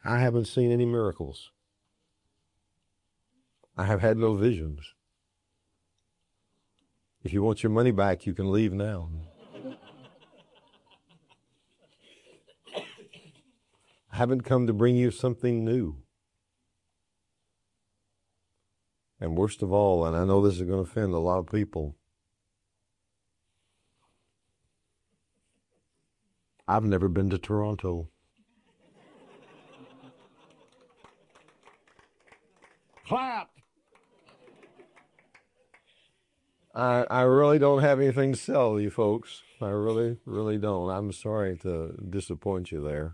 I haven't seen any miracles. I have had no visions. If you want your money back, you can leave now. I haven't come to bring you something new. And worst of all, and I know this is going to offend a lot of people, I've never been to Toronto. Clap! I really don't have anything to sell you folks. I really, really don't. I'm sorry to disappoint you there.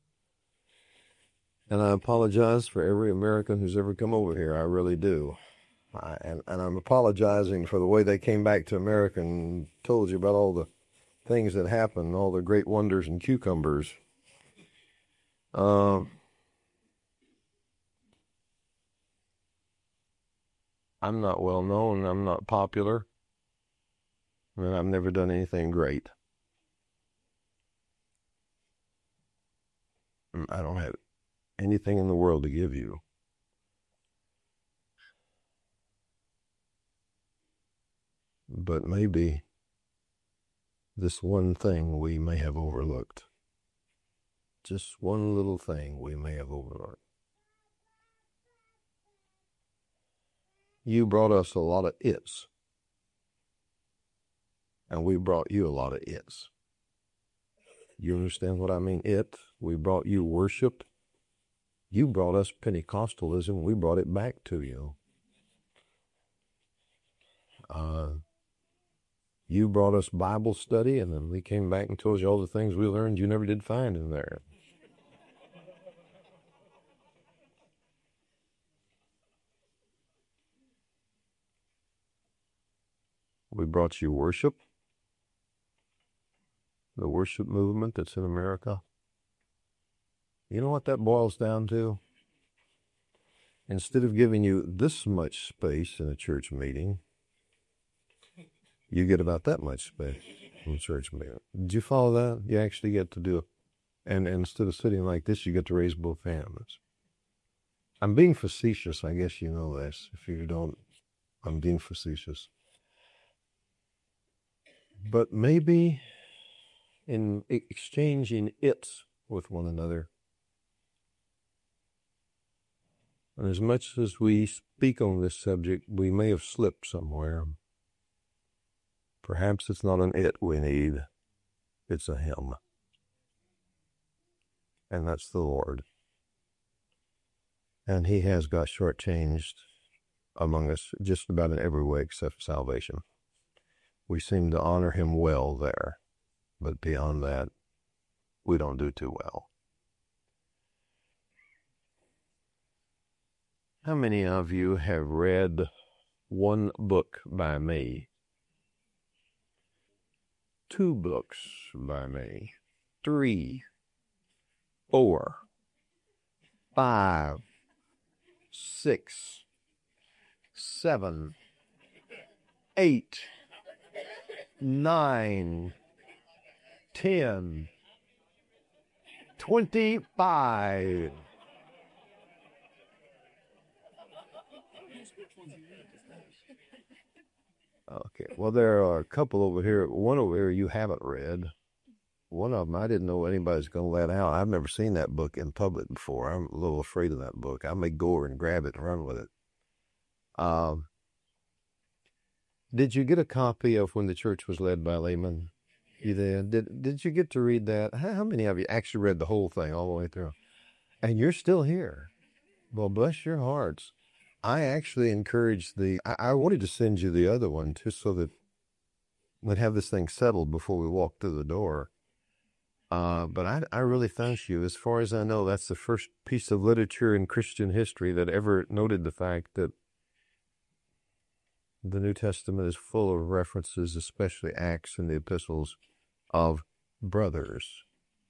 And I apologize for every American who's ever come over here. I really do. And I'm apologizing for the way they came back to America and told you about all the things that happened, all the great wonders and cucumbers. I'm not well known. I'm not popular. And I've never done anything great. I don't have anything in the world to give you. But maybe this one thing we may have overlooked. Just one little thing we may have overlooked. You brought us a lot of its. And we brought you a lot of its. You understand what I mean? We brought you worship. You brought us Pentecostalism. We brought it back to you. You brought us Bible study, and then we came back and told you all the things we learned you never did find in there. We brought you worship, the worship movement that's in America. You know what that boils down to? Instead of giving you this much space in a church meeting, you get about that much space in a church meeting. Did you follow that? You actually get to do it. And instead of sitting like this, you get to raise both hands. I'm being facetious. I guess you know this. If you don't, I'm being facetious. But maybe in exchanging its with one another, and as much as we speak on this subject, we may have slipped somewhere. Perhaps it's not an it we need, it's a him. And that's the Lord. And he has got shortchanged among us just about in every way except salvation. We seem to honor him well there, but beyond that, we don't do too well. How many of you have read one book by me? 2 books by me? 3, 4, 5, 6, 7, 8, 9, 10, 25. Okay, well, there are a couple over here. One over here you haven't read. One of them I didn't know anybody's going to let out. I've never seen that book in public before. I'm a little afraid of that book. I may go over and grab it and run with it. Did you get a copy of When the Church Was Led by Laymen? You did? Did you get to read that? How many of you actually read the whole thing all the way through? And you're still here. Well, bless your hearts. I actually encouraged I wanted to send you the other one just so that we'd have this thing settled before we walk through the door. But I really thank you. As far as I know, that's the first piece of literature in Christian history that ever noted the fact that the New Testament is full of references, especially Acts and the epistles, of brothers.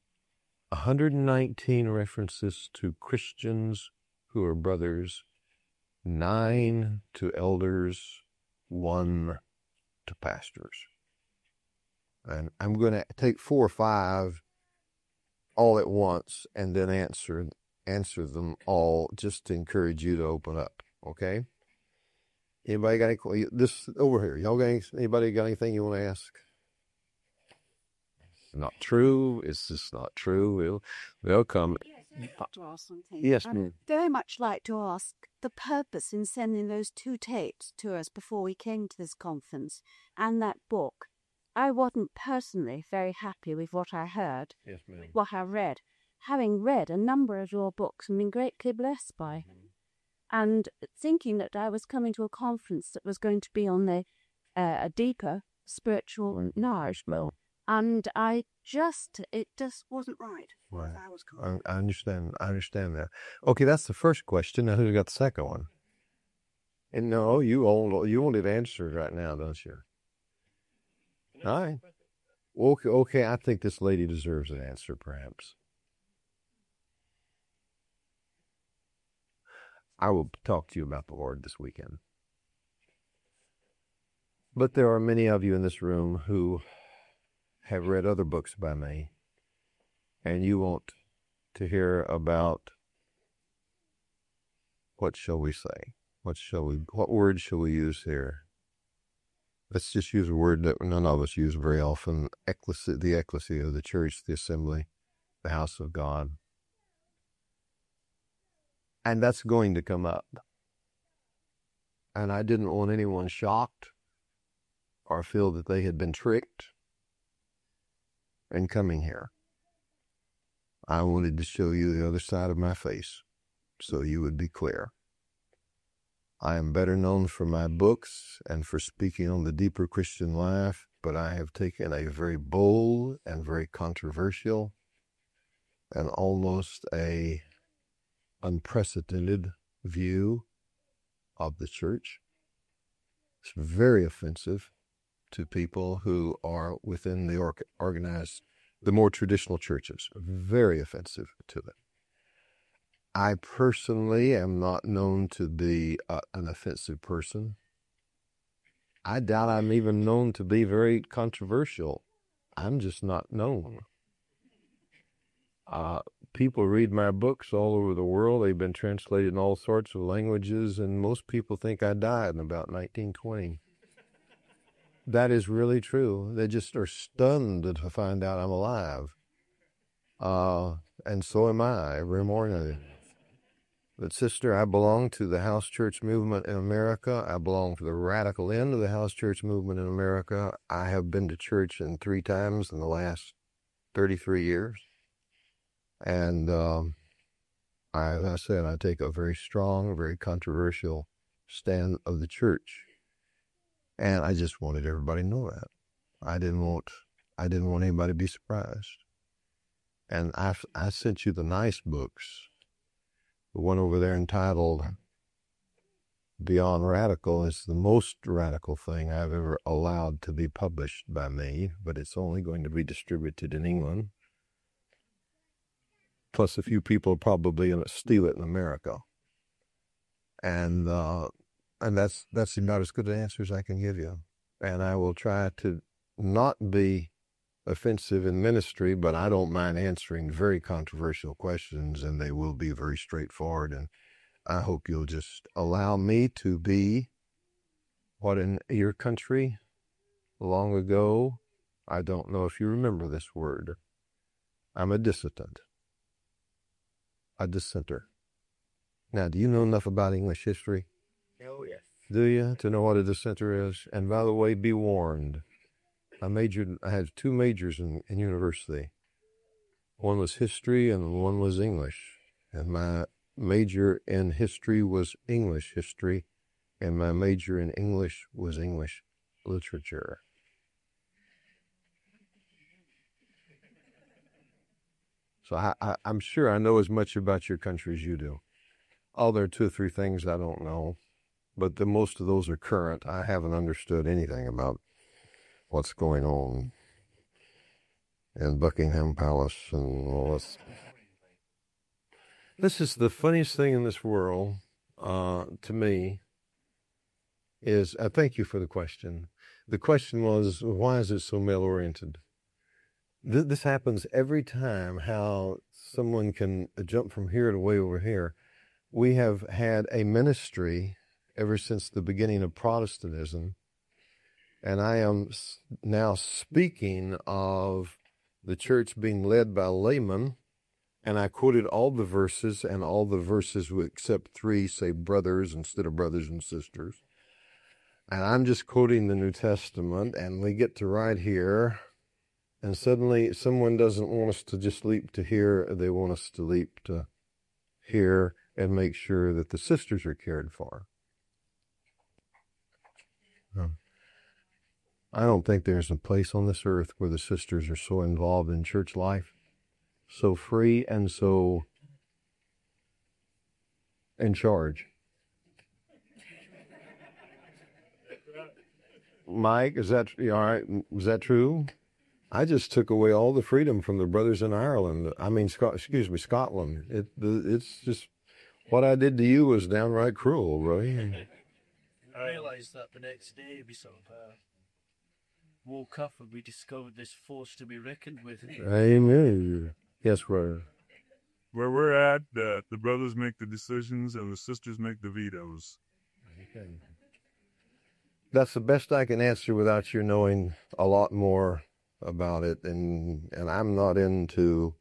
119 references to Christians who are brothers, 9 to elders, 1 to pastors. And I'm going to take 4 or 5 all at once and then answer answer them all just to encourage you to open up. Okay? Anybody got any, this over here? Y'all got anybody got anything you want to ask? Not true. It's just not true. We'll come. Yes, I'd like to ask something. Yes, I'd ma'am. very much like to ask the purpose in sending those 2 tapes to us before we came to this conference and that book. I wasn't personally very happy with what I heard, Yes, ma'am. what I read. Having read a number of your books and been greatly blessed by, and thinking that I was coming to a conference that was going to be on a deeper spiritual knowledge. And it just wasn't right. Right. I was confused. I understand. I understand that. Okay, that's the first question. Now, who's got the second one? And no, you want it answered right now, don't you? All right. Okay. I think this lady deserves an answer, perhaps. I will talk to you about the Lord this weekend. But there are many of you in this room who have read other books by me, and you want to hear about, what shall we say? What word shall we use here? Let's just use a word that none of us use very often, the ecclesia, the church, the assembly, the house of God. And that's going to come up. And I didn't want anyone shocked or feel that they had been tricked in coming here. I wanted to show you the other side of my face so you would be clear. I am better known for my books and for speaking on the deeper Christian life, but I have taken a very bold and very controversial and almost a unprecedented view of the church. It's very offensive to people who are within the organized, the more traditional churches. Very offensive to them. I personally am not known to be an offensive person. I doubt I'm even known to be very controversial. I'm just not known. People read my books all over the world. They've been translated in all sorts of languages, and most people think I died in about 1920. That is really true. They just are stunned to find out I'm alive. And so am I every morning. But sister, I belong to the house church movement in America. I belong to the radical end of the house church movement in America. I have been to church 3 times in the last 33 years. And as I said, I take a very strong, very controversial stand of the church. And I just wanted everybody to know that. I didn't want anybody to be surprised. And I sent you the nice books. The one over there entitled Beyond Radical is the most radical thing I've ever allowed to be published by me, but it's only going to be distributed in England. Plus a few people probably going to steal it in America. And that's about as good an answer as I can give you. And I will try to not be offensive in ministry, but I don't mind answering very controversial questions, and they will be very straightforward. And I hope you'll just allow me to be what in your country long ago, I don't know if you remember this word, I'm a dissident. A dissenter. Now, do you know enough about English history? Oh, yes. Do you? To know what a dissenter is? And by the way, be warned. I had 2 majors in university. One was history and one was English. And my major in history was English history, and my major in English was English literature. So I'm sure I know as much about your country as you do. Oh, there are 2 or 3 things I don't know, but most of those are current. I haven't understood anything about what's going on in Buckingham Palace and all this. This is the funniest thing in this world, to me, is, thank you for the question. The question was, why is it so male-oriented? This happens every time, how someone can jump from here to way over here. We have had a ministry ever since the beginning of Protestantism, and I am now speaking of the church being led by laymen, and I quoted all the verses, and all the verses except 3 say brothers instead of brothers and sisters. And I'm just quoting the New Testament, and we get to right here, and suddenly someone doesn't want us to just leap to here, they want us to leap to here and make sure that the sisters are cared for. I don't think there's a place on this earth where the sisters are so involved in church life, so free and so in charge. Mike, is that all right? Was that true? I just took away all the freedom from the brothers in Ireland. I mean, Scotland. It's just what I did to you was downright cruel, Roy. I realised that the next day we sort of woke up and we discovered this force to be reckoned with. Amen. Yes, Roy. Where we're at, the brothers make the decisions and the sisters make the vetoes. Okay. That's the best I can answer without you knowing a lot more about it, and I'm not into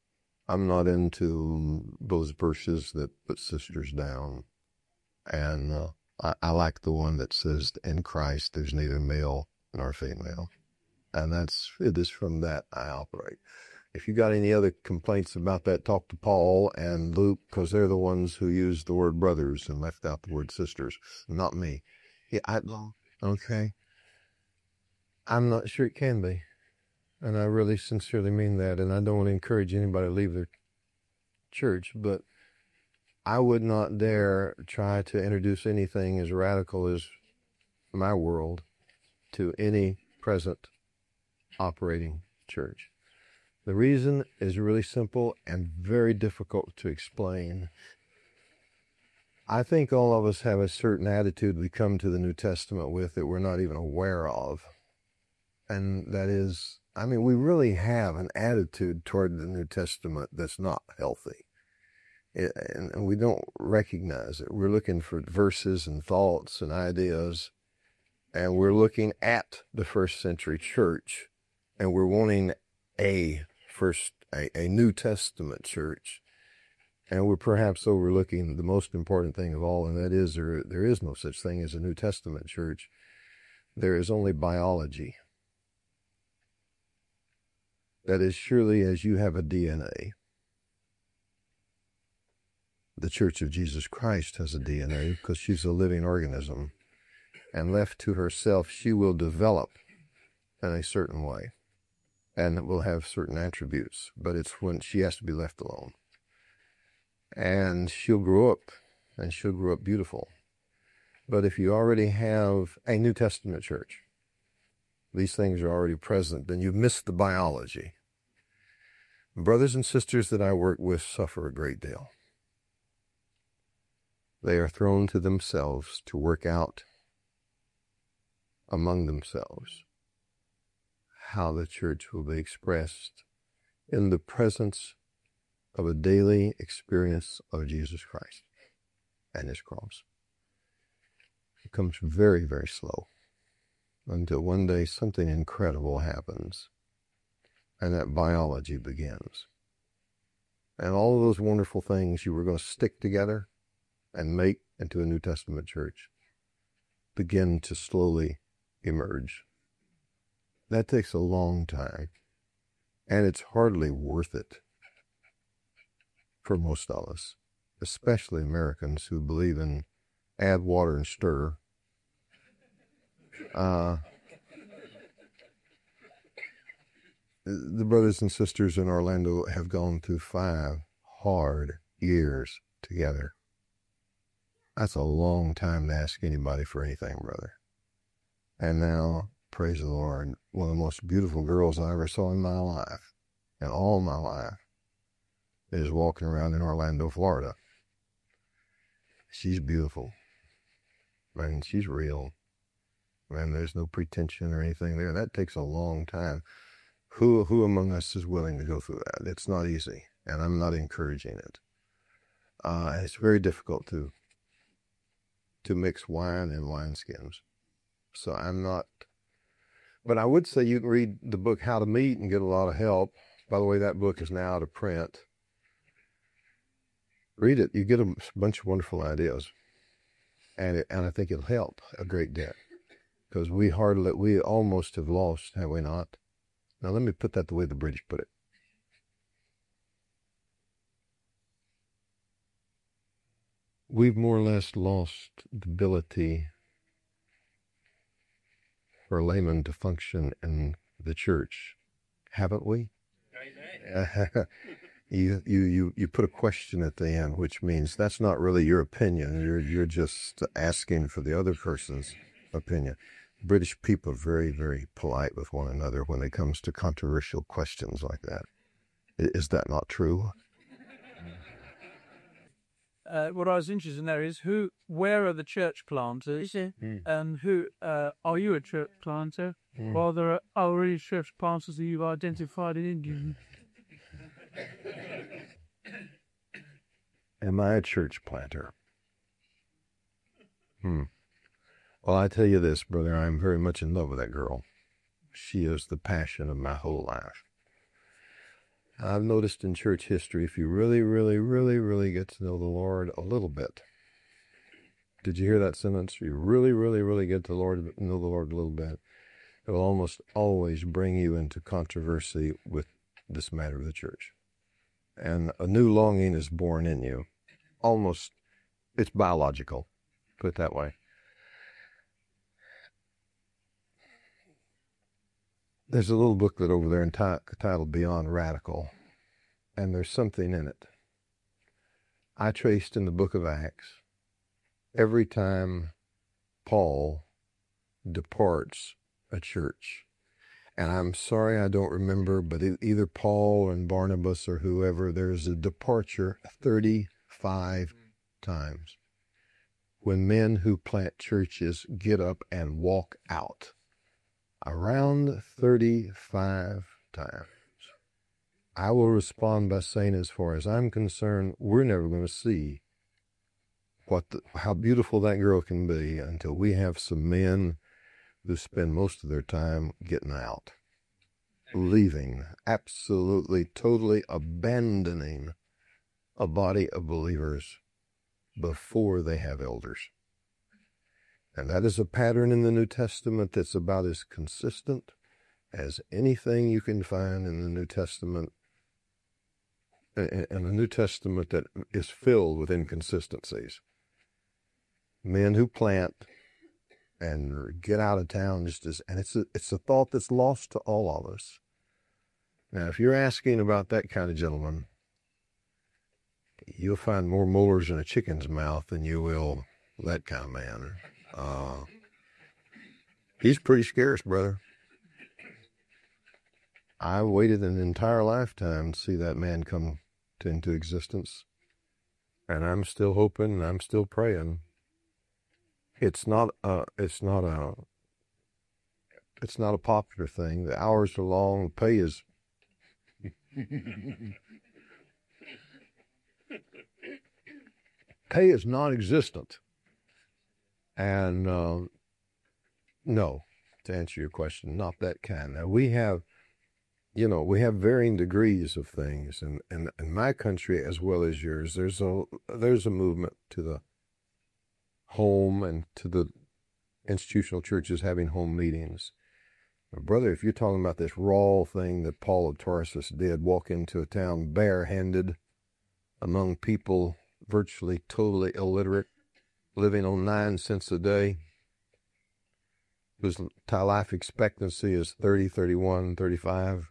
those verses that put sisters down, and I like the one that says in Christ there's neither male nor female, and it is from that I operate. If you got any other complaints about that, talk to Paul and Luke, because they're the ones who used the word brothers and left out the word sisters, not me. Yeah, okay. I'm not sure it can be. And I really sincerely mean that. And I don't want to encourage anybody to leave their church, but I would not dare try to introduce anything as radical as my world to any present operating church. The reason is really simple and very difficult to explain. I think all of us have a certain attitude we come to the New Testament with that we're not even aware of. And that is, I mean, we really have an attitude toward the New Testament that's not healthy. And we don't recognize it. We're looking for verses and thoughts and ideas, and we're looking at the first century church, and we're wanting a New Testament church. And we're perhaps overlooking the most important thing of all, and that is there is no such thing as a New Testament church. There is only biology. That is, surely as you have a DNA, the Church of Jesus Christ has a DNA because she's a living organism. And left to herself, she will develop in a certain way. And it will have certain attributes. But it's when she has to be left alone. And she'll grow up. And she'll grow up beautiful. But if you already have a New Testament church, these things are already present, then you've missed the biology. Brothers and sisters that I work with suffer a great deal. They are thrown to themselves to work out among themselves how the church will be expressed in the presence of a daily experience of Jesus Christ and his cross. It comes very, very slow until one day something incredible happens and that biology begins. And all of those wonderful things you were going to stick together and make into a New Testament church begin to slowly emerge. That takes a long time, and it's hardly worth it for most of us, especially Americans who believe in add water and stir. The brothers and sisters in Orlando have gone through 5 hard years together. That's a long time to ask anybody for anything, brother. And now, praise the Lord, one of the most beautiful girls I ever saw in my life, in all my life, is walking around in Orlando, Florida. She's beautiful. Man, she's real. Man, there's no pretension or anything there. That takes a long time. Who among us is willing to go through that? It's not easy, and I'm not encouraging it. It's very difficult to mix wine and wineskins. So I'm not, but I would say you can read the book How to Meet and get a lot of help. By the way, that book is now out of print. Read it. You get a bunch of wonderful ideas. And I think it'll help a great deal. Because we almost have lost, have we not? Now let me put that the way the British put it. We've more or less lost the ability for a layman to function in the church, haven't we? You put a question at the end, which means that's not really your opinion. You're just asking for the other person's opinion. British people are very, very polite with one another when it comes to controversial questions like that. Is that not true? What I was interested in there is where are the church planters, and who are you a church planter? Well, there are already church planters that you've identified in India. Am I a church planter? Well, I tell you this, brother, I'm very much in love with that girl. She is the passion of my whole life. I've noticed in church history, if you really, really, really, really get to know the Lord a little bit. Did you hear that sentence? You really, really, really get to know the Lord a little bit. It will almost always bring you into controversy with this matter of the church. And a new longing is born in you. Almost, it's biological, put it that way. There's a little booklet over there entitled Beyond Radical, and there's something in it. I traced in the book of Acts, every time Paul departs a church, and I'm sorry I don't remember, but either Paul and Barnabas or whoever, there's a departure 35 times when men who plant churches get up and walk out. Around 35 times. I will respond by saying, as far as I'm concerned, we're never going to see how beautiful that girl can be until we have some men who spend most of their time getting out, leaving, absolutely, totally abandoning a body of believers before they have elders. And that is a pattern in the New Testament that's about as consistent as anything you can find in the New Testament, and a New Testament that is filled with inconsistencies. Men who plant and get out of town and it's a thought that's lost to all of us. Now, if you're asking about that kind of gentleman, you'll find more molars in a chicken's mouth than you will that kind of man. He's pretty scarce, brother. I waited an entire lifetime to see that man come into existence, and I'm still hoping, and I'm still praying. It's not a popular thing. The hours are long. The pay is non-existent. And no, to answer your question, not that kind. Now we have varying degrees of things, and in my country as well as yours, there's a movement to the home and to the institutional churches having home meetings. Brother, if you're talking about this raw thing that Paul of Tarsus did, walk into a town barehanded among people virtually totally illiterate, living on 9 cents a day, whose life expectancy is 30, 31, 35.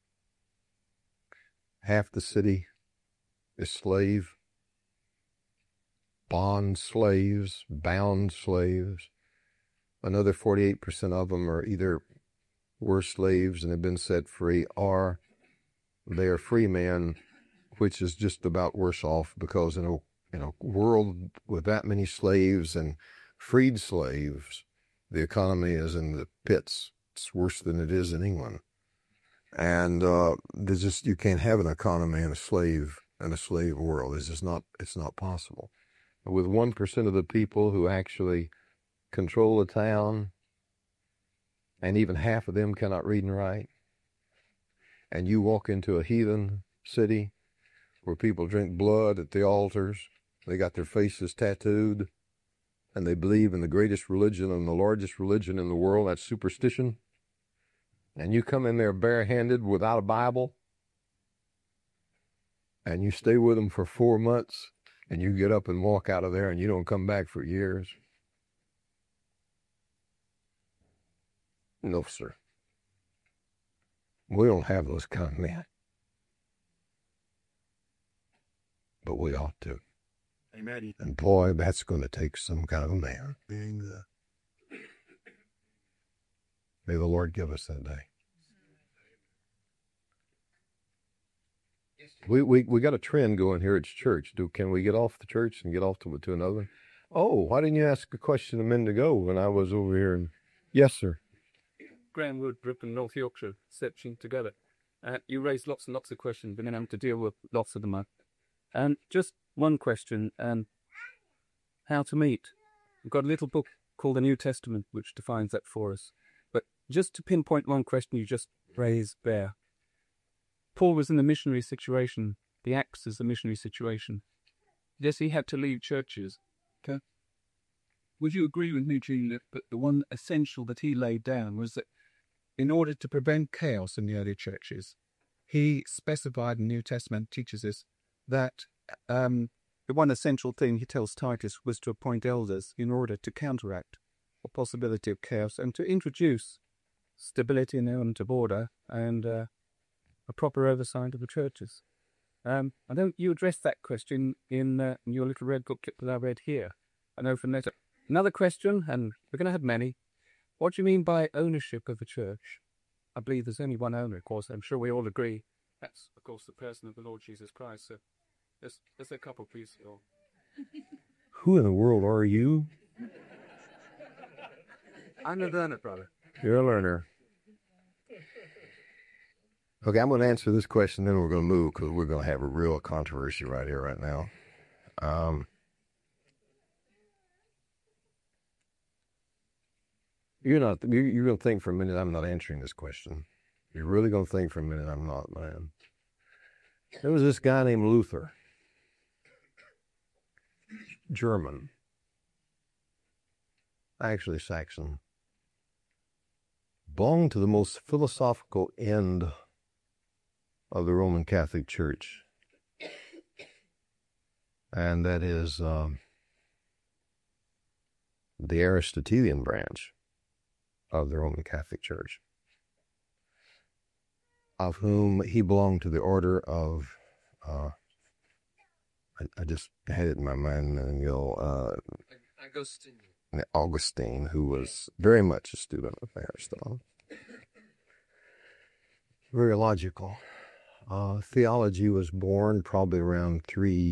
Half the city is slave, bond slaves, bound slaves. Another 48% of them are either were slaves and have been set free, or they are free men, which is just about worse off, because in a world with that many slaves and freed slaves, the economy is in the pits. It's worse than it is in England. And there's just, you can't have an economy in a slave world. It's not possible. With 1% of the people who actually control the town, and even half of them cannot read and write, and you walk into a heathen city where people drink blood at the altars, they got their faces tattooed, and they believe in the greatest religion and the largest religion in the world, that's superstition, and you come in there barehanded without a Bible, and you stay with them for 4 months, and you get up and walk out of there, and you don't come back for years. No, sir. We don't have those kind of men. But we ought to. Amen. And boy, that's going to take some kind of a man. May the Lord give us that day. We got a trend going here at church. Can we get off the church and get off to another? Oh, why didn't you ask a question a minute ago when I was over here? And yes, sir. Graham Wood, Ripon, North Yorkshire, searching together. You raised lots and lots of questions, been able to deal with lots of them. And just one question, how to meet. We've got a little book called the New Testament, which defines that for us. But just to pinpoint one question you just raised there. Paul was in the missionary situation. The Acts is the missionary situation. Yes, he had to leave churches. Okay. Would you agree with me, Gene, that the one essential that he laid down was that in order to prevent chaos in the early churches, he specified in the New Testament, teaches us, that the one essential thing he tells Titus was to appoint elders in order to counteract the possibility of chaos and to introduce stability and element of order and a proper oversight of the churches. I know you addressed that question in your little red booklet that I read here. I know from later. Another question, and we're going to have many. What do you mean by ownership of a church? I believe there's only one owner, of course. I'm sure we all agree. That's, of course, the person of the Lord Jesus Christ. So there's a couple, please. Who in the world are you? I'm a learner, brother. You're a learner. Okay, I'm going to answer this question, then we're going to move because we're going to have a real controversy right here, right now. You're going to think for a minute I'm not answering this question. You're really going to think for a minute I'm not, man. There was this guy named Luther. German. Actually Saxon. Belonged to the most philosophical end of the Roman Catholic Church. And that is the Aristotelian branch of the Roman Catholic Church, of whom he belonged to the order of, I just had it in my mind, and Augustine, who was very much a student of Aristotle. Very logical. Theology was born probably around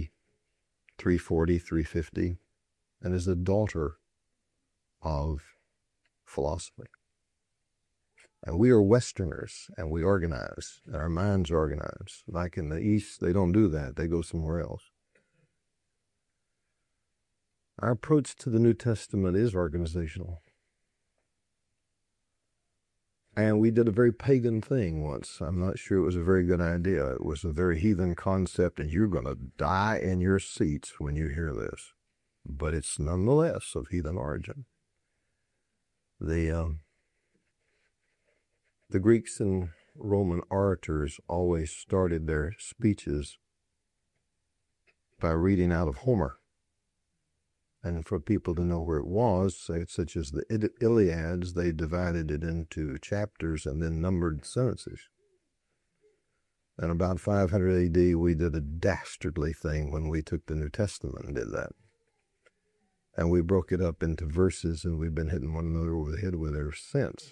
340, 350, and is a daughter of philosophy. And we are Westerners, and we organize, and our minds are organized. Like in the East, they don't do that. They go somewhere else. Our approach to the New Testament is organizational. And we did a very pagan thing once. I'm not sure it was a very good idea. It was a very heathen concept, and you're going to die in your seats when you hear this. But it's nonetheless of heathen origin. The Greeks and Roman orators always started their speeches by reading out of Homer. And for people to know where it was, such as the Iliads, they divided it into chapters and then numbered sentences. And about 500 AD, we did a dastardly thing when we took the New Testament and did that. And we broke it up into verses, and we've been hitting one another over the head with it ever since.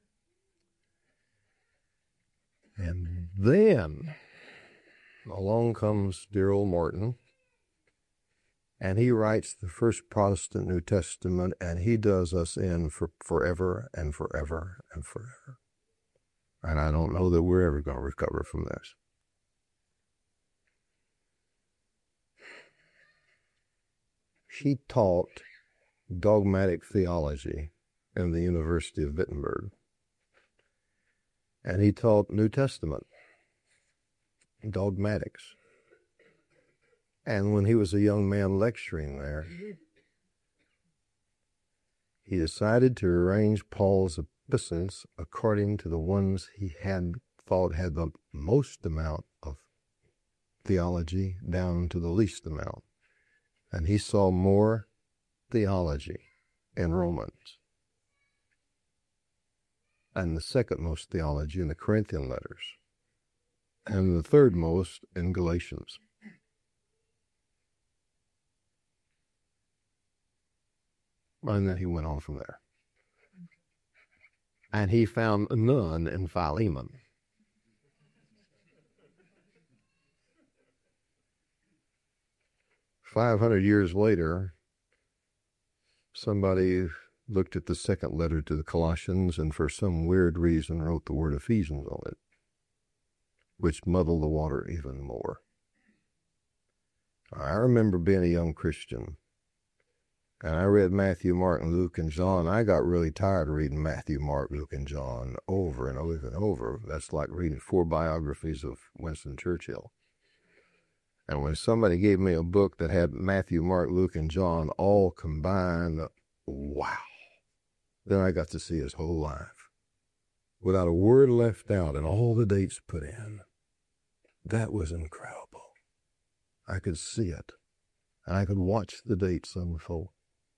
And then along comes dear old Martin, and he writes the first Protestant New Testament, and he does us in for forever and forever and forever. And I don't know that we're ever going to recover from this. He taught dogmatic theology in the University of Wittenberg. And he taught New Testament dogmatics. And when he was a young man lecturing there, he decided to arrange Paul's epistles according to the ones he had thought had the most amount of theology down to the least amount. And he saw more theology in Romans and the second most theology in the Corinthian letters and the third most in Galatians. And then he went on from there. And he found none in Philemon. "500 years later, somebody looked at the second letter to the Colossians and for some weird reason wrote the word Ephesians on it, which muddled the water even more. I remember being a young Christian, and I read Matthew, Mark, and Luke, and John. I got really tired of reading Matthew, Mark, Luke, and John over and over and over. That's like reading 4 biographies of Winston Churchill. And when somebody gave me a book that had Matthew, Mark, Luke, and John all combined, wow. Then I got to see his whole life without a word left out and all the dates put in. That was incredible. I could see it, and I could watch the dates unfold.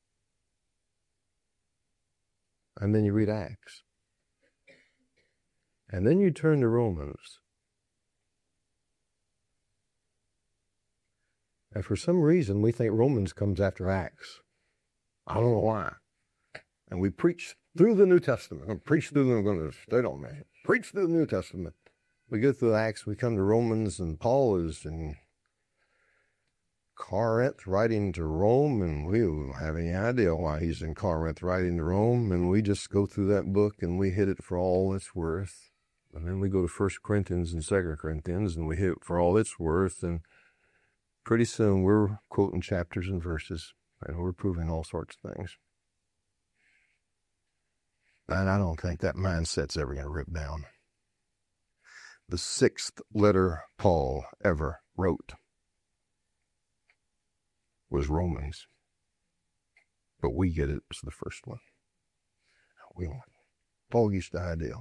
And then you read Acts. And then you turn to Romans. And for some reason, we think Romans comes after Acts. I don't know why. And we preach through the New Testament. I'm preach through I'm going to stay on me. Preach through the New Testament. We go through Acts, we come to Romans, and Paul is in Corinth writing to Rome, and we don't have any idea why he's in Corinth writing to Rome, and we just go through that book and we hit it for all it's worth. And then we go to 1 Corinthians and 2 Corinthians, and we hit it for all it's worth, and pretty soon we're quoting chapters and verses, and we're proving all sorts of things. And I don't think that mindset's ever going to rip down. The 6th letter Paul ever wrote was Romans. But we get it as the first one. We don't. Foggiest idea.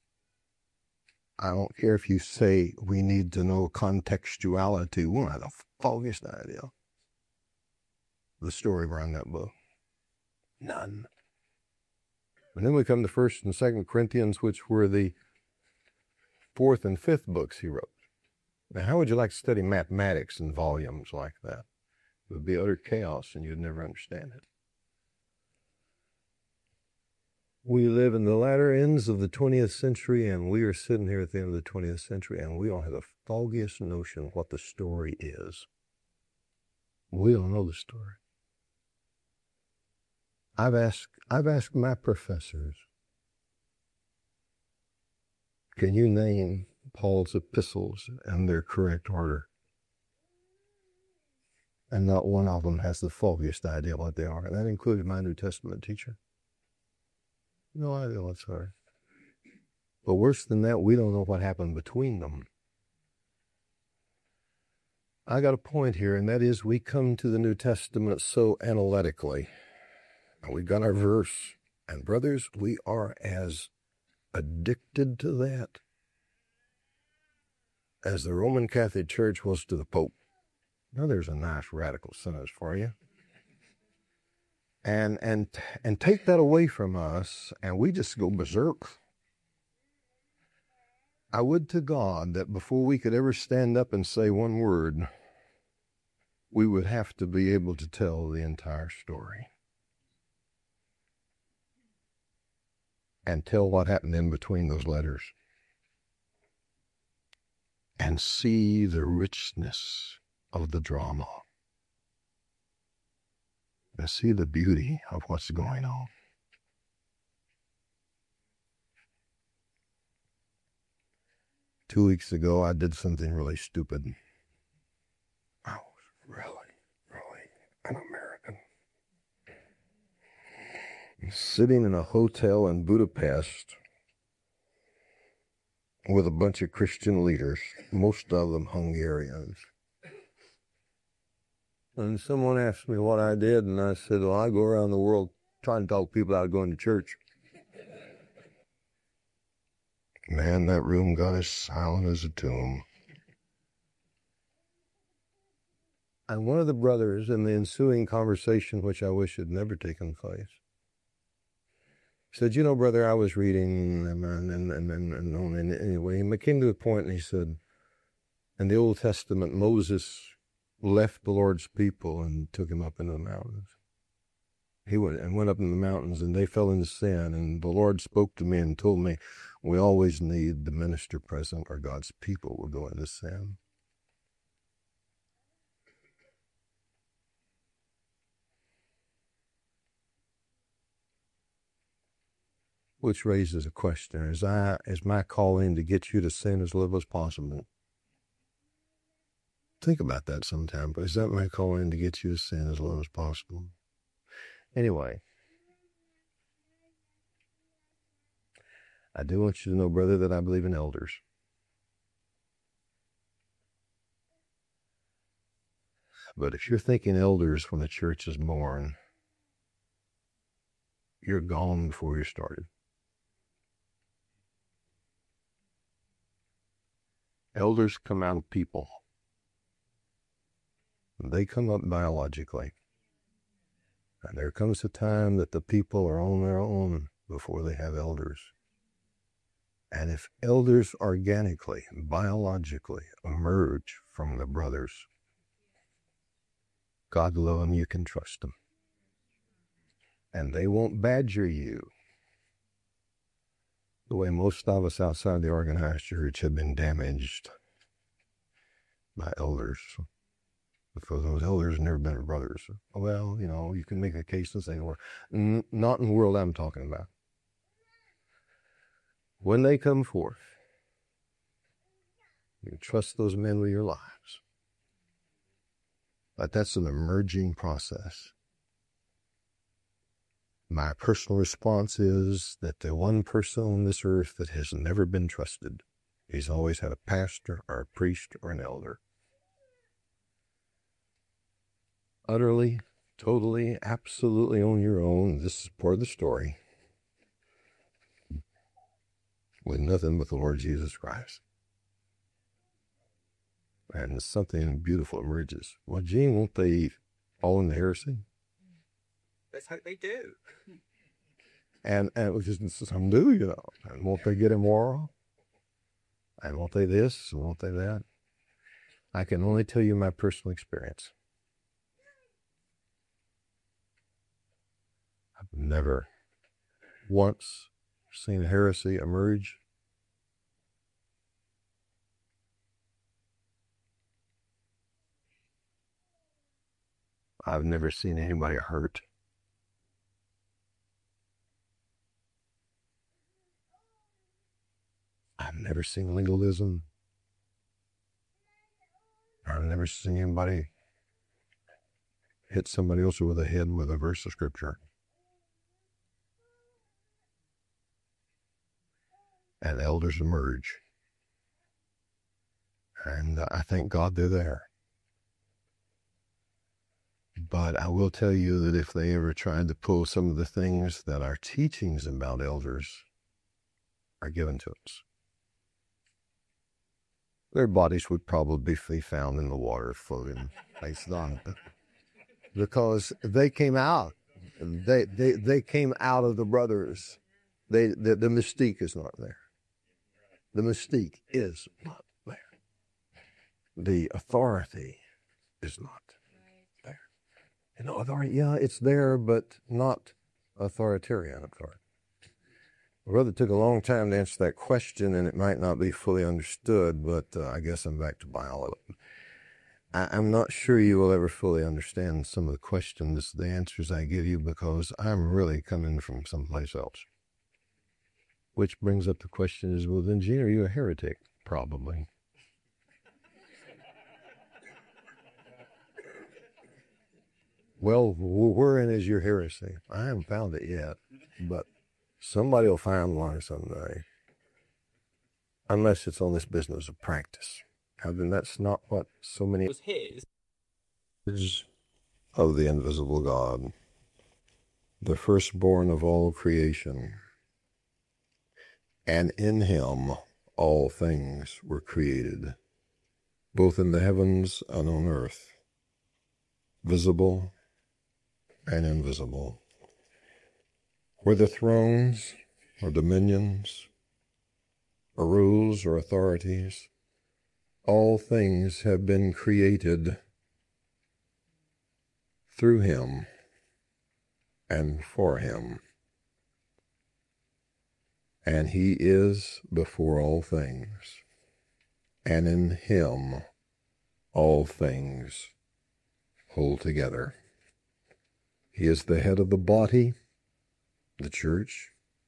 I don't care if you say we need to know contextuality. We don't have the foggiest idea. The story behind that book. None. And then we come to 1st and 2nd Corinthians, which were the 4th and 5th books he wrote. Now, how would you like to study mathematics in volumes like that? It would be utter chaos, and you'd never understand it. We live in the latter ends of the 20th century, and we are sitting here at the end of the 20th century, and we don't have the foggiest notion what the story is. We don't know the story. I've asked my professors, can you name Paul's epistles in their correct order? And not one of them has the foggiest idea what they are. And that included my New Testament teacher. No idea whatsoever. But worse than that, we don't know what happened between them. I got a point here, and that is we come to the New Testament so analytically. We got our verse, and brothers, we are as addicted to that as the Roman Catholic Church was to the Pope. Now there's a nice radical sentence for you. And take that away from us, and we just go berserk. I would to God that before we could ever stand up and say one word, we would have to be able to tell the entire story. And tell what happened in between those letters. And see the richness of the drama. And see the beauty of what's going on. 2 weeks ago, I did something really stupid. I was really an American. Sitting in a hotel in Budapest with a bunch of Christian leaders, most of them Hungarians. And someone asked me what I did, and I said, well, I go around the world trying to talk people out of going to church. Man, that room got as silent as a tomb. And one of the brothers, in the ensuing conversation, which I wish had never taken place, said, you know, brother, I was reading, and anyway, he came to the point and he said, in the Old Testament, Moses left the Lord's people and took him up into the mountains. He went up in the mountains, and they fell into sin, and the Lord spoke to me and told me, we always need the minister present, or God's people will go into sin. Which raises a question. Is my calling to get you to sin as little as possible? Think about that sometime. But is that my calling to get you to sin as little as possible? Anyway, I do want you to know, brother, that I believe in elders. But if you're thinking elders when the church is born, you're gone before you started. Elders come out of people. They come up biologically. And there comes a time that the people are on their own before they have elders. And if elders organically, biologically emerge from the brothers, God love them, you can trust them. And they won't badger you the way most of us outside the organized church have been damaged by elders. Because those elders have never been brothers. Well, you know, you can make a case and say, well, not in the world I'm talking about. When they come forth, you trust those men with your lives. But that's an emerging process. My personal response is that the one person on this earth that has never been trusted, he's always had a pastor or a priest or an elder. Utterly, totally, absolutely on your own, this is part of the story, with nothing but the Lord Jesus Christ. And something beautiful emerges. Well, Gene, won't they fall into heresy? Let's hope they do. And some do, you know. And won't they get immoral? And won't they this? And won't they that? I can only tell you my personal experience. I've never once seen heresy emerge. I've never seen anybody hurt. I've never seen legalism. I've never seen anybody hit somebody else over the head with a verse of scripture. And elders emerge. And I thank God they're there. But I will tell you that if they ever tried to pull some of the things that our teachings about elders are given to us, their bodies would probably be found in the water floating face down. Because they came out. They came out of the brothers. The mystique is not there. The mystique is not there. The authority is not there. You know, authority, yeah, it's there, but not authoritarian authority. My brother took a long time to answer that question, and it might not be fully understood, but I guess I'm back to biology. I'm not sure you will ever fully understand some of the questions, the answers I give you, because I'm really coming from someplace else. Which brings up the question is, well, then, Gene, are you a heretic? Probably. Well, wherein is your heresy? I haven't found it yet, but somebody will find one someday. Unless it's on this business of practice. Now, then that's not what so many Was his. is of the invisible God, the firstborn of all creation. And in him all things were created, both in the heavens and on earth, visible and invisible. Whether thrones or dominions or rules or authorities, all things have been created through him and for him. And he is before all things, and in him all things hold together. He is the head of the body, the church,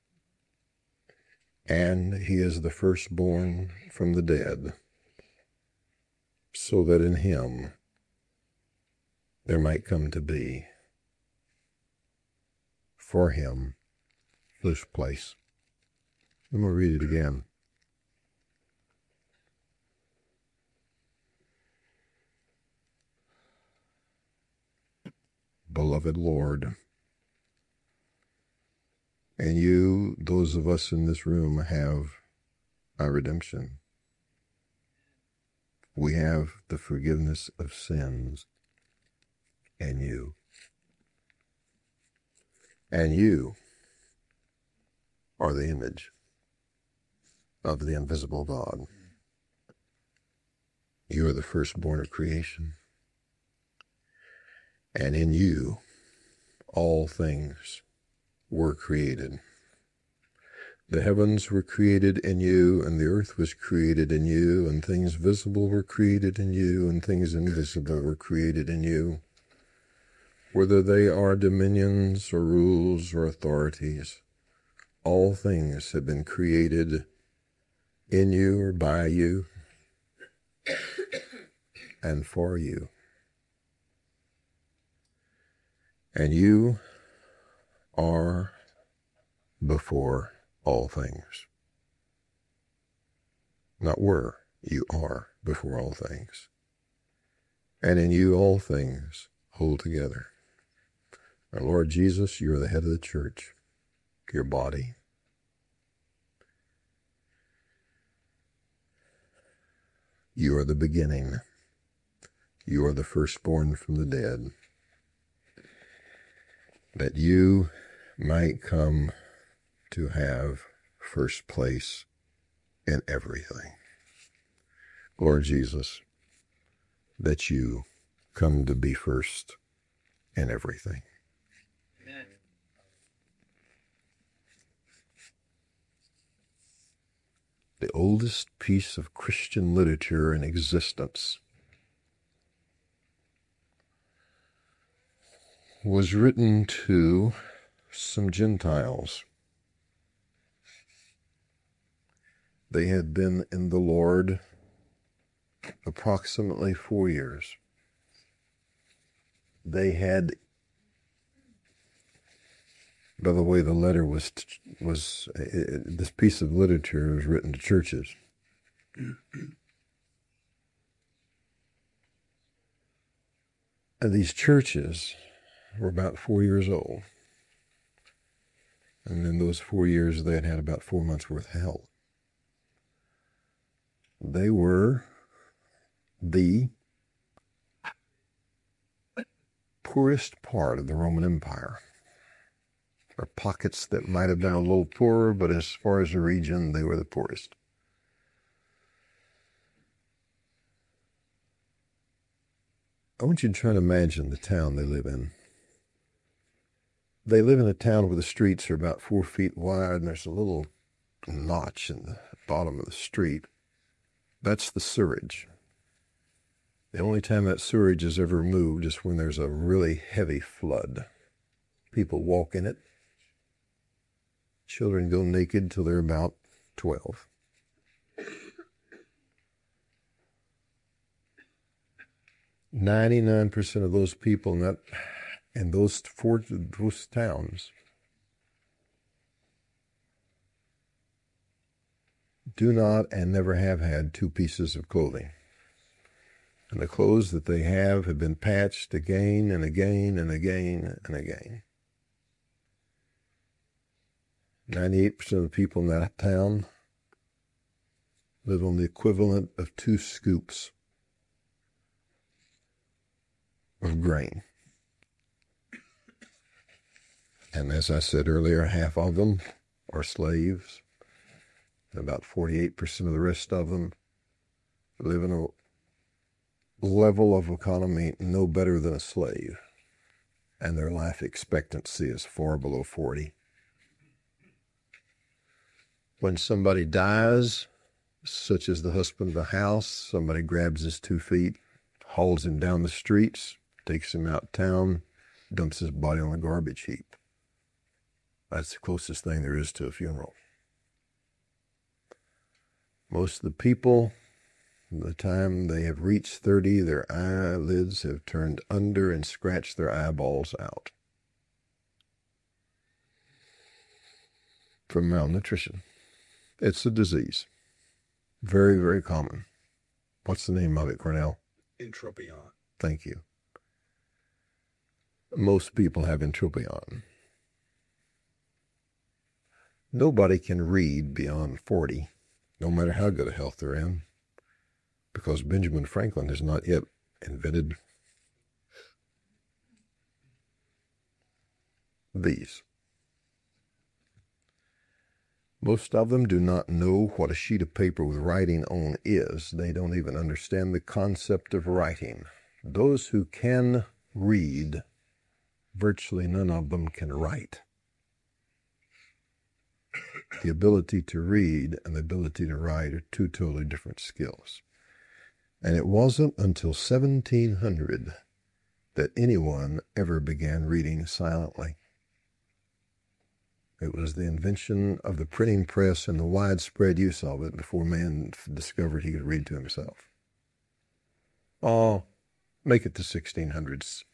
and he is the firstborn from the dead, so that in him there might come to be for him this place. I'm going to read it again. Beloved Lord, and you, those of us in this room, have our redemption. We have the forgiveness of sins in you. And you are the image of the invisible God. You are the firstborn of creation. And in you, all things were created. The heavens were created in you, and the earth was created in you, and things visible were created in you, and things invisible were created in you. Whether they are dominions or rules or authorities, all things have been created in you or by you and for you. And you are before all things. Not were, you are before all things. And in you all things hold together. Our Lord Jesus, you are the head of the church, your body. You are the beginning. You are the firstborn from the dead, that you might come to have first place in everything. Lord Jesus, that you come to be first in everything. Amen. The oldest piece of Christian literature in existence was written to some Gentiles. They had been in the Lord approximately 4 years. They had, by the way, the letter was this piece of literature was written to churches. And these churches were about 4 years old. And in those 4 years, they had had about 4 months worth of hell. They were the poorest part of the Roman Empire. There are pockets that might have been a little poorer, but as far as the region, they were the poorest. I want you to try to imagine the town they live in. They live in a town where the streets are about 4 feet wide, and there's a little notch in the bottom of the street. That's the sewerage. The only time that sewerage is ever moved is when there's a really heavy flood. People walk in it. Children go naked till they're about 12. 99% of those people in those towns do not and never have had 2 pieces of clothing. And the clothes that they have been patched again and again and again and again. 98% of the people in that town live on the equivalent of 2 scoops of grain. And as I said earlier, half of them are slaves. About 48% of the rest of them live in a level of economy no better than a slave. And their life expectancy is far below 40. When somebody dies, such as the husband of the house, somebody grabs his 2 feet, hauls him down the streets, takes him out of town, dumps his body on a garbage heap. That's the closest thing there is to a funeral. Most of the people, by the time they have reached 30, their eyelids have turned under and scratched their eyeballs out from malnutrition. It's a disease. Very, very common. What's the name of it, Cornell? Entropion. Thank you. Most people have entropion. Nobody can read beyond 40, no matter how good a health they're in, because Benjamin Franklin has not yet invented these. Most of them do not know what a sheet of paper with writing on is. They don't even understand the concept of writing. Those who can read, virtually none of them can write. The ability to read and the ability to write are 2 totally different skills. And it wasn't until 1700 that anyone ever began reading silently. It was the invention of the printing press and the widespread use of it before man discovered he could read to himself. Oh, make it the 1600s.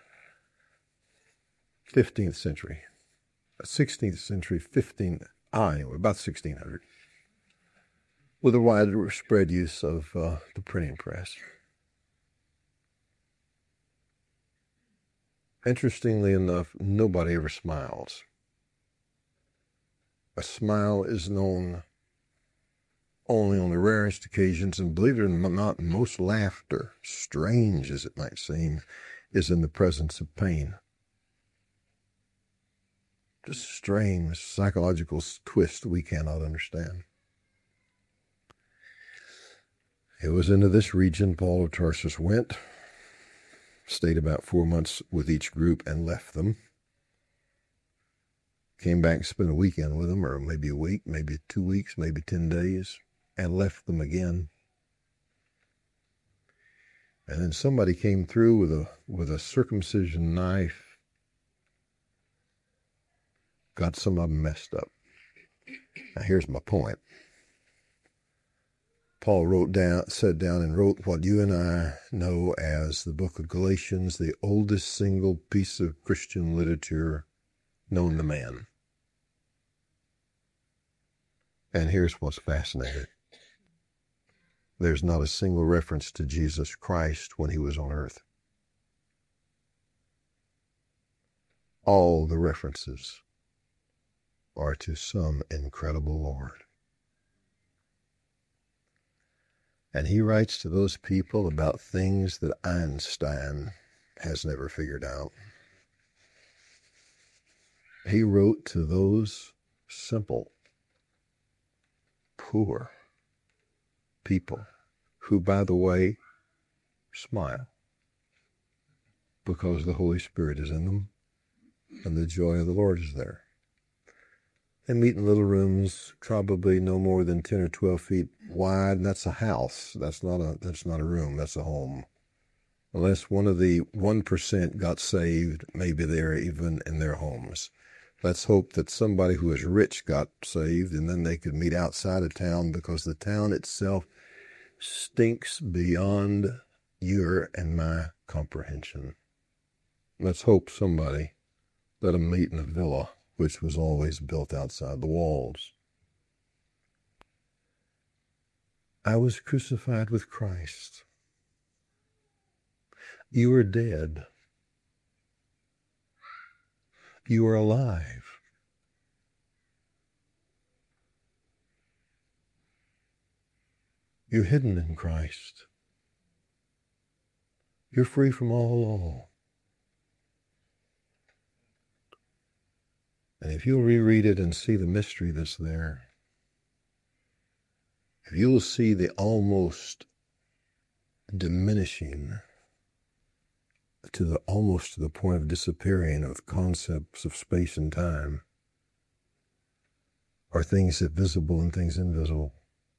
15th century. 16th century, anyway, about 1600. With a widespread use of the printing press. Interestingly enough, nobody ever smiles. A smile is known only on the rarest occasions, and believe it or not, most laughter, strange as it might seem, is in the presence of pain. Just a strange psychological twist we cannot understand. It was into this region Paul of Tarsus went, stayed about 4 months with each group and left them. Came back, spent a weekend with them, or maybe a week, maybe 2 weeks, maybe 10 days, and left them again. And then somebody came through with a circumcision knife, got some of them messed up. Now here's my point. Paul sat down and wrote what you and I know as the book of Galatians, the oldest single piece of Christian literature known to man. And here's what's fascinating. There's not a single reference to Jesus Christ when he was on earth. All the references are to some incredible Lord. And he writes to those people about things that Einstein has never figured out. He wrote to those simple, poor people who, by the way, smile because the Holy Spirit is in them and the joy of the Lord is there. They meet in little rooms, probably no more than 10 or 12 feet wide, and that's a house. That's not a room, that's a home. Unless one of the 1% got saved, maybe they're even in their homes. Let's hope that somebody who is rich got saved, and then they could meet outside of town, because the town itself stinks beyond your and my comprehension. Let's hope somebody let them meet in a villa, which was always built outside the walls. I was crucified with Christ. You are dead. You are alive. You're hidden in Christ. You're free from all law. And if you'll reread it and see the mystery that's there, if you'll see the almost diminishing almost to the point of disappearing of concepts of space and time, or things that visible and things invisible,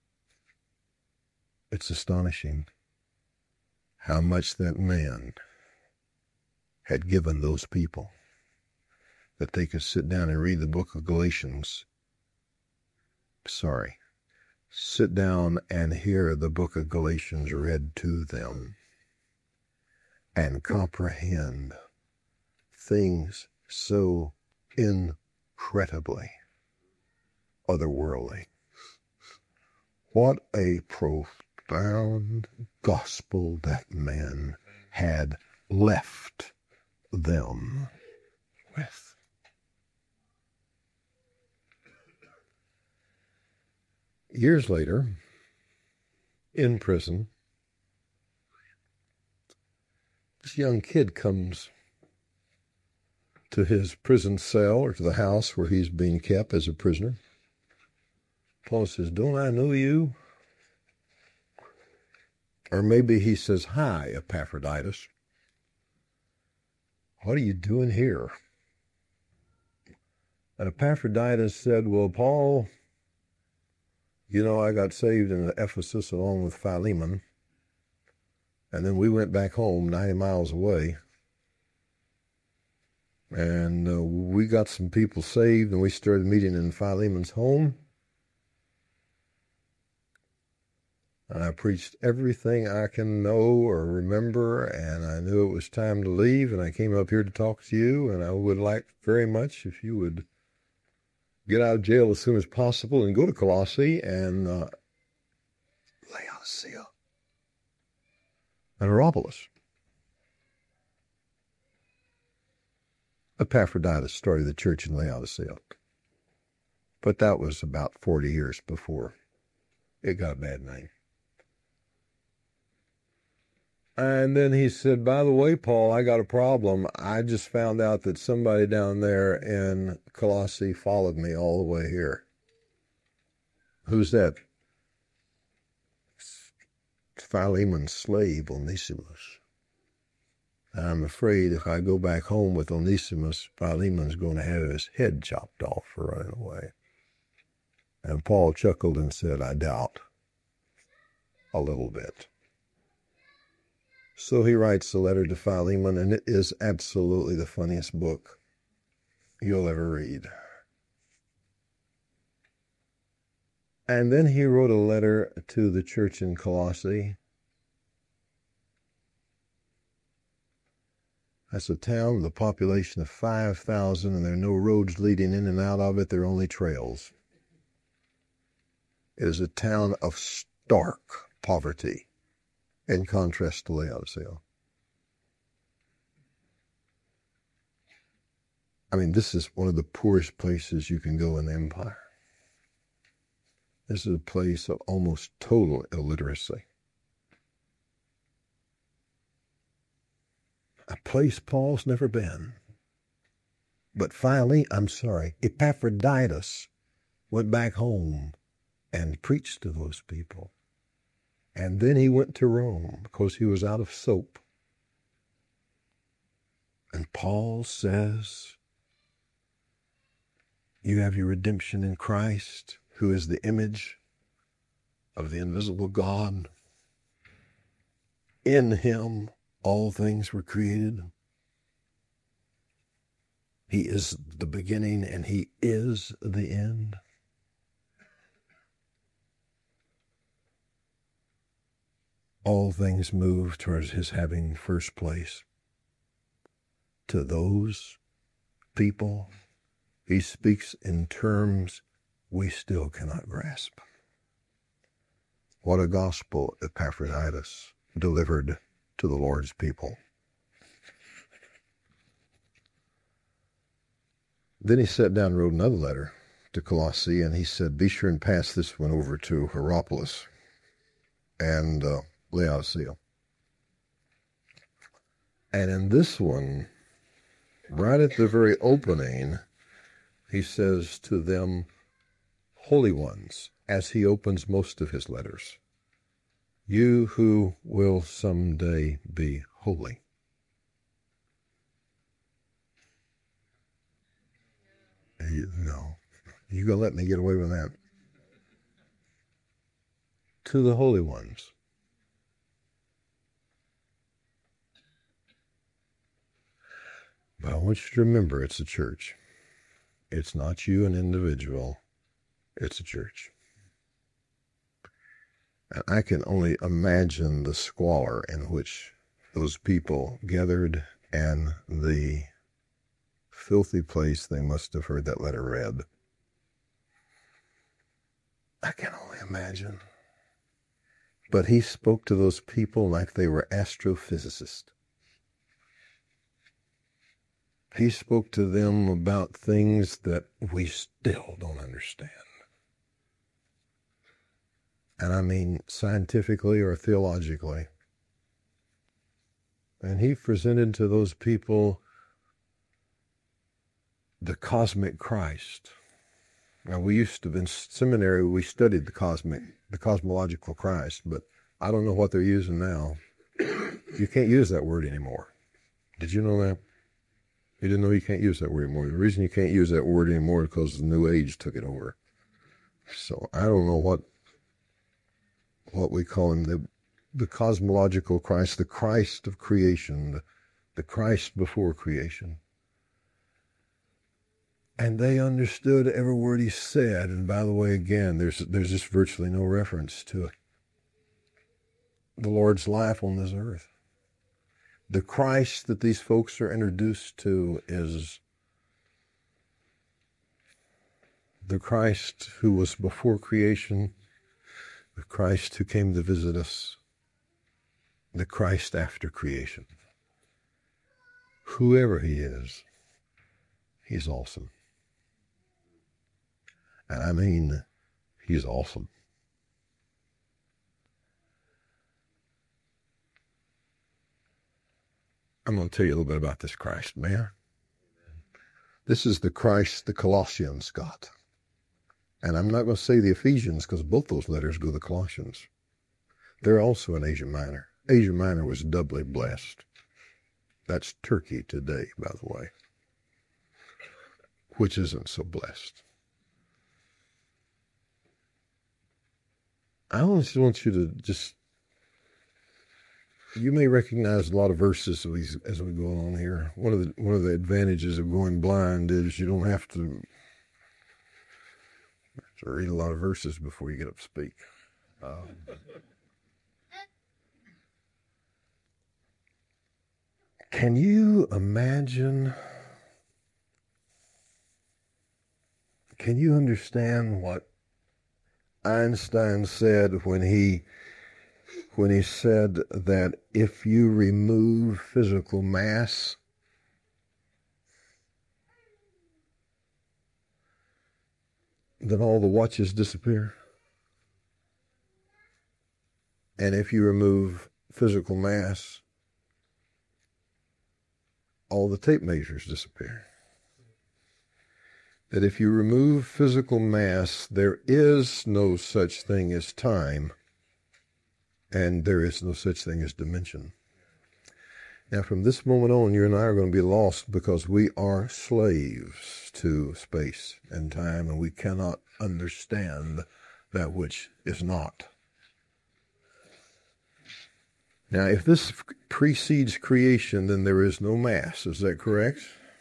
it's astonishing how much that man had given those people that they could sit down and read the book of Galatians. Sit down and hear the book of Galatians read to them and comprehend things so incredibly otherworldly. What a profound gospel that man had left them with. Years later, in prison, this young kid comes to his prison cell or to the house where he's being kept as a prisoner. Paul says, "Don't I know you?" Or maybe he says, "Hi, Epaphroditus. What are you doing here?" And Epaphroditus said, "Well, Paul, you know, I got saved in Ephesus along with Philemon. And then we went back home 90 miles away. And we got some people saved, and we started meeting in Philemon's home. And I preached everything I can know or remember, and I knew it was time to leave, and I came up here to talk to you, and I would like very much if you would get out of jail as soon as possible and go to Colossae and Laodicea and Hierapolis." Epaphroditus started the church in Laodicea, but that was about 40 years before it got a bad name. And then he said, "By the way, Paul, I got a problem. I just found out that somebody down there in Colossae followed me all the way here." "Who's that?" "It's Philemon's slave, Onesimus. I'm afraid if I go back home with Onesimus, Philemon's going to have his head chopped off for running away." And Paul chuckled and said, "I doubt a little bit." So he writes a letter to Philemon, and it is absolutely the funniest book you'll ever read. And then he wrote a letter to the church in Colossae. That's a town with a population of 5,000, and there are no roads leading in and out of it. There are only trails. It is a town of stark poverty, in contrast to Laodicea. I mean, this is one of the poorest places you can go in the empire. This is a place of almost total illiteracy. A place Paul's never been. But finally, Epaphroditus went back home and preached to those people. And then he went to Rome because he was out of soap. And Paul says, "You have your redemption in Christ, who is the image of the invisible God. In him all things were created. He is the beginning and he is the end." all things move towards his having first place. To those people, he speaks in terms we still cannot grasp. What a gospel Epaphroditus delivered to the Lord's people. Then he sat down and wrote another letter to Colossae, and he said, be sure and pass this one over to Hierapolis and Laodicea. And in this one, right at the very opening, he says to them, holy ones, as he opens most of his letters, you who will someday be holy. No, you gonna let me get away with that? To the holy ones. But I want you to remember, it's a church. It's not you, an individual. It's a church. And I can only imagine the squalor in which those people gathered and the filthy place they must have heard that letter read. I can only imagine. But he spoke to those people like they were astrophysicists. He spoke to them about things that we still don't understand. And I mean scientifically or theologically. And he presented to those people the cosmic Christ. Now, we used to, in seminary, we studied the cosmological Christ, but I don't know what they're using now. You can't use that word anymore. Did you know that? You didn't know you can't use that word anymore. The reason you can't use that word anymore is because the New Age took it over. So I don't know what we call him, the cosmological Christ, the Christ of creation, the Christ before creation. And they understood every word he said. And by the way, again, there's just virtually no reference to the Lord's life on this earth. The Christ that these folks are introduced to is the Christ who was before creation, the Christ who came to visit us, the Christ after creation. Whoever he is, he's awesome. And I mean, he's awesome. I'm going to tell you a little bit about this Christ, may I? This is the Christ the Colossians got. And I'm not going to say the Ephesians because both those letters go to the Colossians. They're also in Asia Minor. Asia Minor was doubly blessed. That's Turkey today, by the way, which isn't so blessed. I just want you to you may recognize a lot of verses as we go on here. One of the advantages of going blind is you don't have to read a lot of verses before you get up to speak. Can you imagine? Can you understand what Einstein said when he said that if you remove physical mass, then all the watches disappear? And if you remove physical mass, all the tape measures disappear. That if you remove physical mass, there is no such thing as time, and there is no such thing as dimension. Now, from this moment on, you and I are going to be lost because we are slaves to space and time, and we cannot understand that which is not. Now, if this precedes creation, then there is no mass. Is that correct?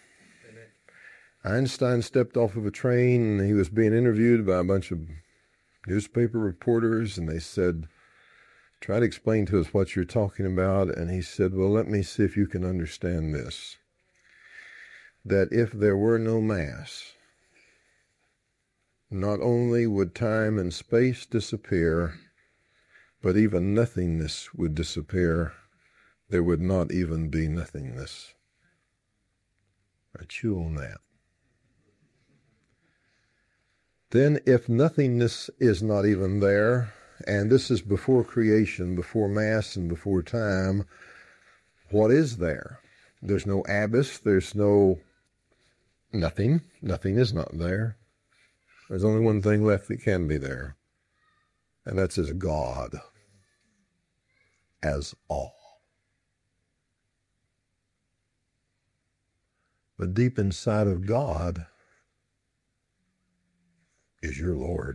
Einstein stepped off of a train, and he was being interviewed by a bunch of newspaper reporters, and they said, try to explain to us what you're talking about. And he said, well, let me see if you can understand this. That if there were no mass, not only would time and space disappear, but even nothingness would disappear. There would not even be nothingness. I chew on that. Then if nothingness is not even there, and this is before creation, before mass and before time, what is there? There's no abyss, there's no nothing. Nothing is not there. There's only one thing left that can be there, and that's as God, as all. But deep inside of God is your Lord.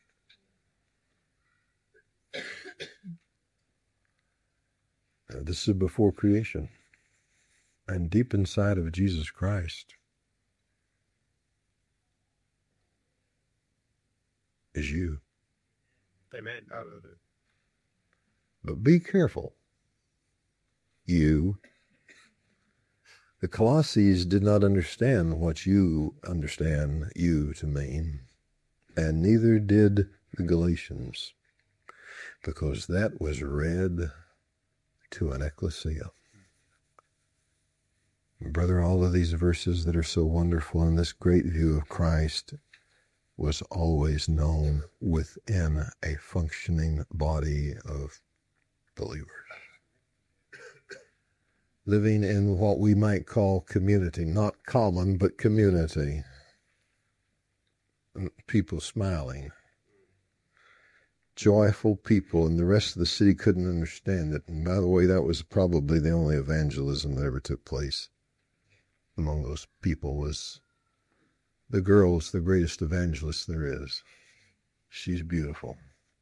Now, this is before creation. And deep inside of Jesus Christ is you. Amen. But be careful. You. The Colossians did not understand what you understand you to mean, and neither did the Galatians, because that was read to an ecclesia. Brother, all of these verses that are so wonderful in this great view of Christ was always known within a functioning body of believers, living in what we might call community, not common, but community. People smiling, joyful people, and the rest of the city couldn't understand it. And by the way, that was probably the only evangelism that ever took place among those people. Was the girl's the greatest evangelist there is. She's beautiful.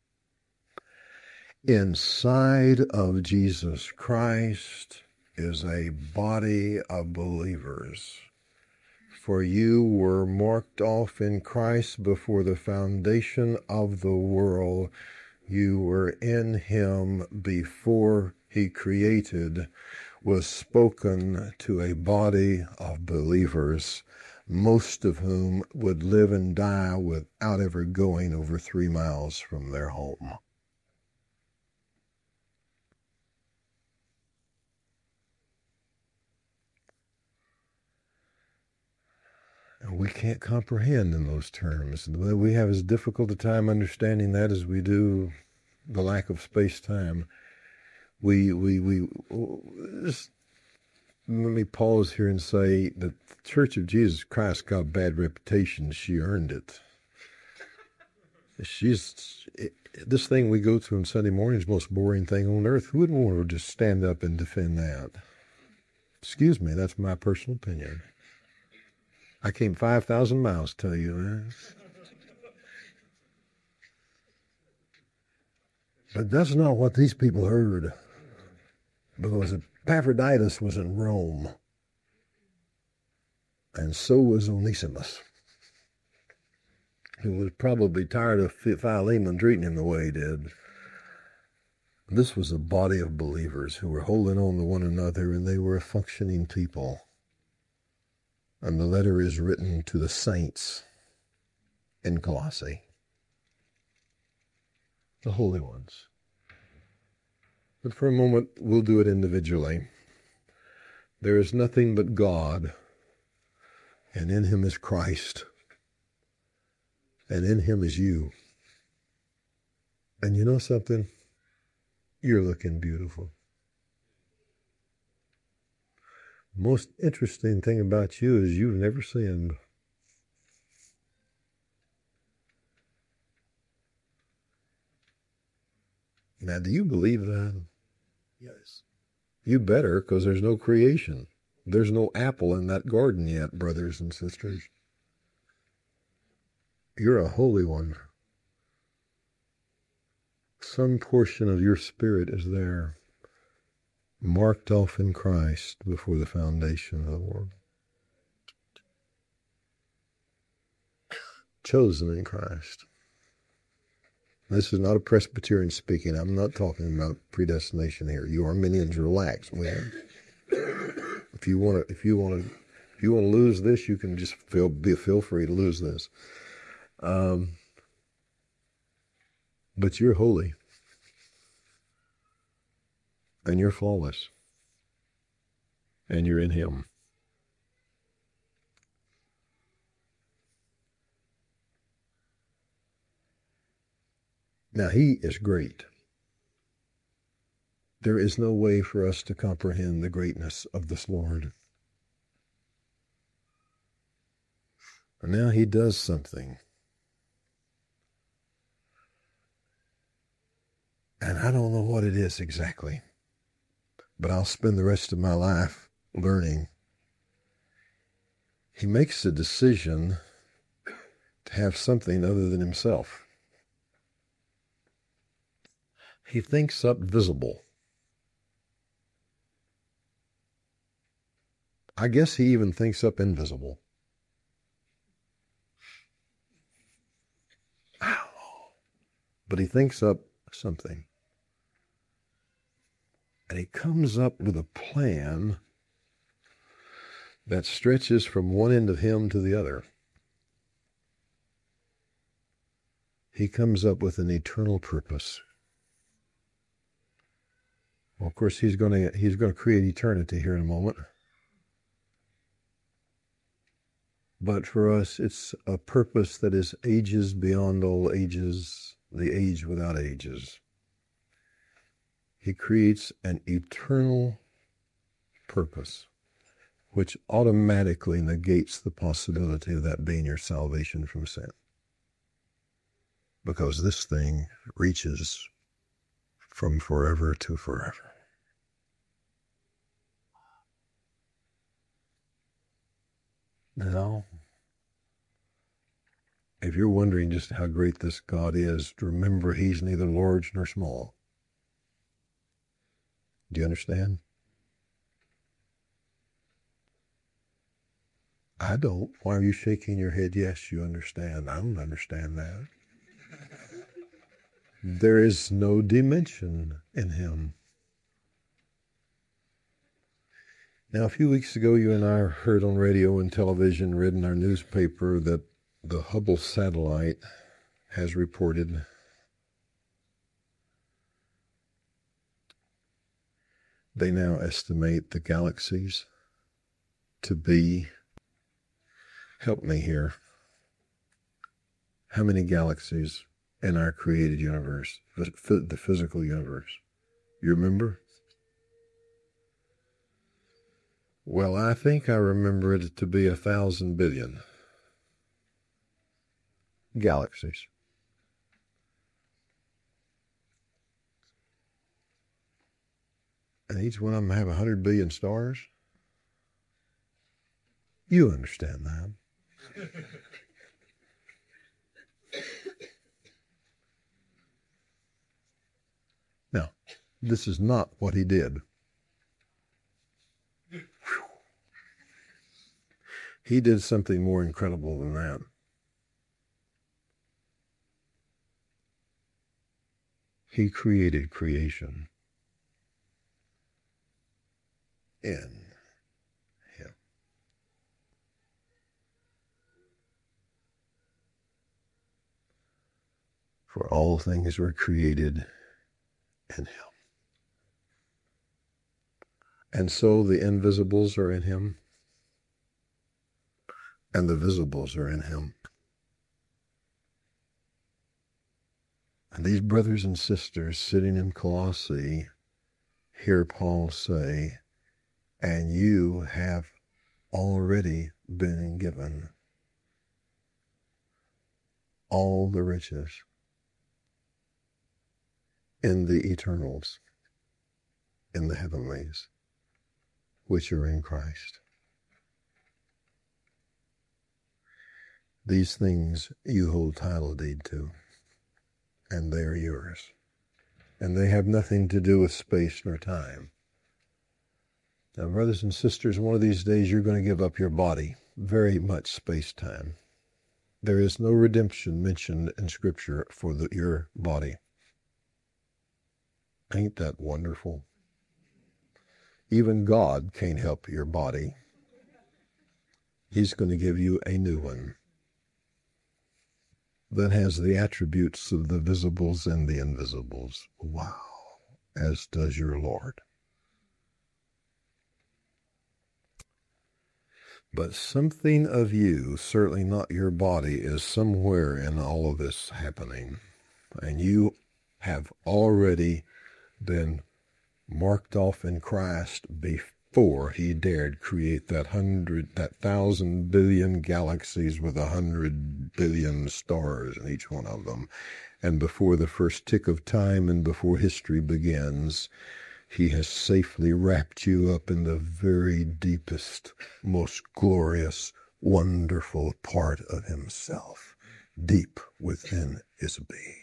Inside of Jesus Christ is a body of believers. For you were marked off in Christ before the foundation of the world. You were in him before he created, was spoken to a body of believers, most of whom would live and die without ever going over 3 miles from their home. We can't comprehend in those terms. We have as difficult a time understanding that as we do the lack of space-time. Just let me pause here and say that the Church of Jesus Christ got a bad reputation. She earned it. This thing we go through on Sunday morning is the most boring thing on earth. Who wouldn't want to just stand up and defend that? Excuse me, that's my personal opinion. I came 5,000 miles to tell you that. But that's not what these people heard. Because Epaphroditus was in Rome. And so was Onesimus, who was probably tired of Philemon treating him the way he did. This was a body of believers who were holding on to one another, and they were a functioning people. And the letter is written to the saints in Colossae, the holy ones. But for a moment, we'll do it individually. There is nothing but God, and in him is Christ, and in him is you. And you know something? You're looking beautiful. Most interesting thing about you is you've never sinned. Now, do you believe that? Yes. You better, because there's no creation. There's no apple in that garden yet, brothers and sisters. You're a holy one. Some portion of your spirit is there, marked off in Christ before the foundation of the world. Chosen in Christ. This is not a Presbyterian speaking. I'm not talking about predestination here. You Arminians, relax. If you want to lose this, you can just feel free to lose this. But you're holy, and you're flawless, and you're in Him. Now, He is great. There is no way for us to comprehend the greatness of this Lord. And now He does something. And I don't know what it is exactly, but I'll spend the rest of my life learning. He makes a decision to have something other than Himself. He thinks up visible. I guess He even thinks up invisible. But He thinks up something. And He comes up with a plan that stretches from one end of Him to the other. He comes up with an eternal purpose. Well, of course, He's going to create eternity here in a moment. But for us, it's a purpose that is ages beyond all ages, the age without ages. He creates an eternal purpose, which automatically negates the possibility of that being your salvation from sin. Because this thing reaches from forever to forever. Now, if you're wondering just how great this God is, remember He's neither large nor small. Do you understand? I don't. Why are you shaking your head? Yes, you understand. I don't understand that. There is no dimension in Him. Now, a few weeks ago, you and I heard on radio and television, read in our newspaper, that the Hubble satellite has reported they now estimate the galaxies to be, help me here, how many galaxies in our created universe, the physical universe? You remember? Well, I think I remember it to be 1,000 billion galaxies. And each one of them have 100 billion stars. You understand that. Now, this is not what He did. He did something more incredible than that. He created creation in Him. For all things were created in Him. And so the invisibles are in Him, and the visibles are in Him. And these brothers and sisters sitting in Colossae hear Paul say, and you have already been given all the riches in the eternals, in the heavenlies, which are in Christ. These things you hold title deed to, and they are yours. And they have nothing to do with space nor time. Now, brothers and sisters, one of these days you're going to give up your body, very much space-time. There is no redemption mentioned in Scripture for your body. Ain't that wonderful? Even God can't help your body. He's going to give you a new one that has the attributes of the visibles and the invisibles. Wow. As does your Lord. But something of you, certainly not your body, is somewhere in all of this happening. And you have already been marked off in Christ before he dared create that 1,000 billion galaxies with 100 billion stars in each one of them. And before the first tick of time and before history begins, he has safely wrapped you up in the very deepest, most glorious, wonderful part of himself, deep within his being.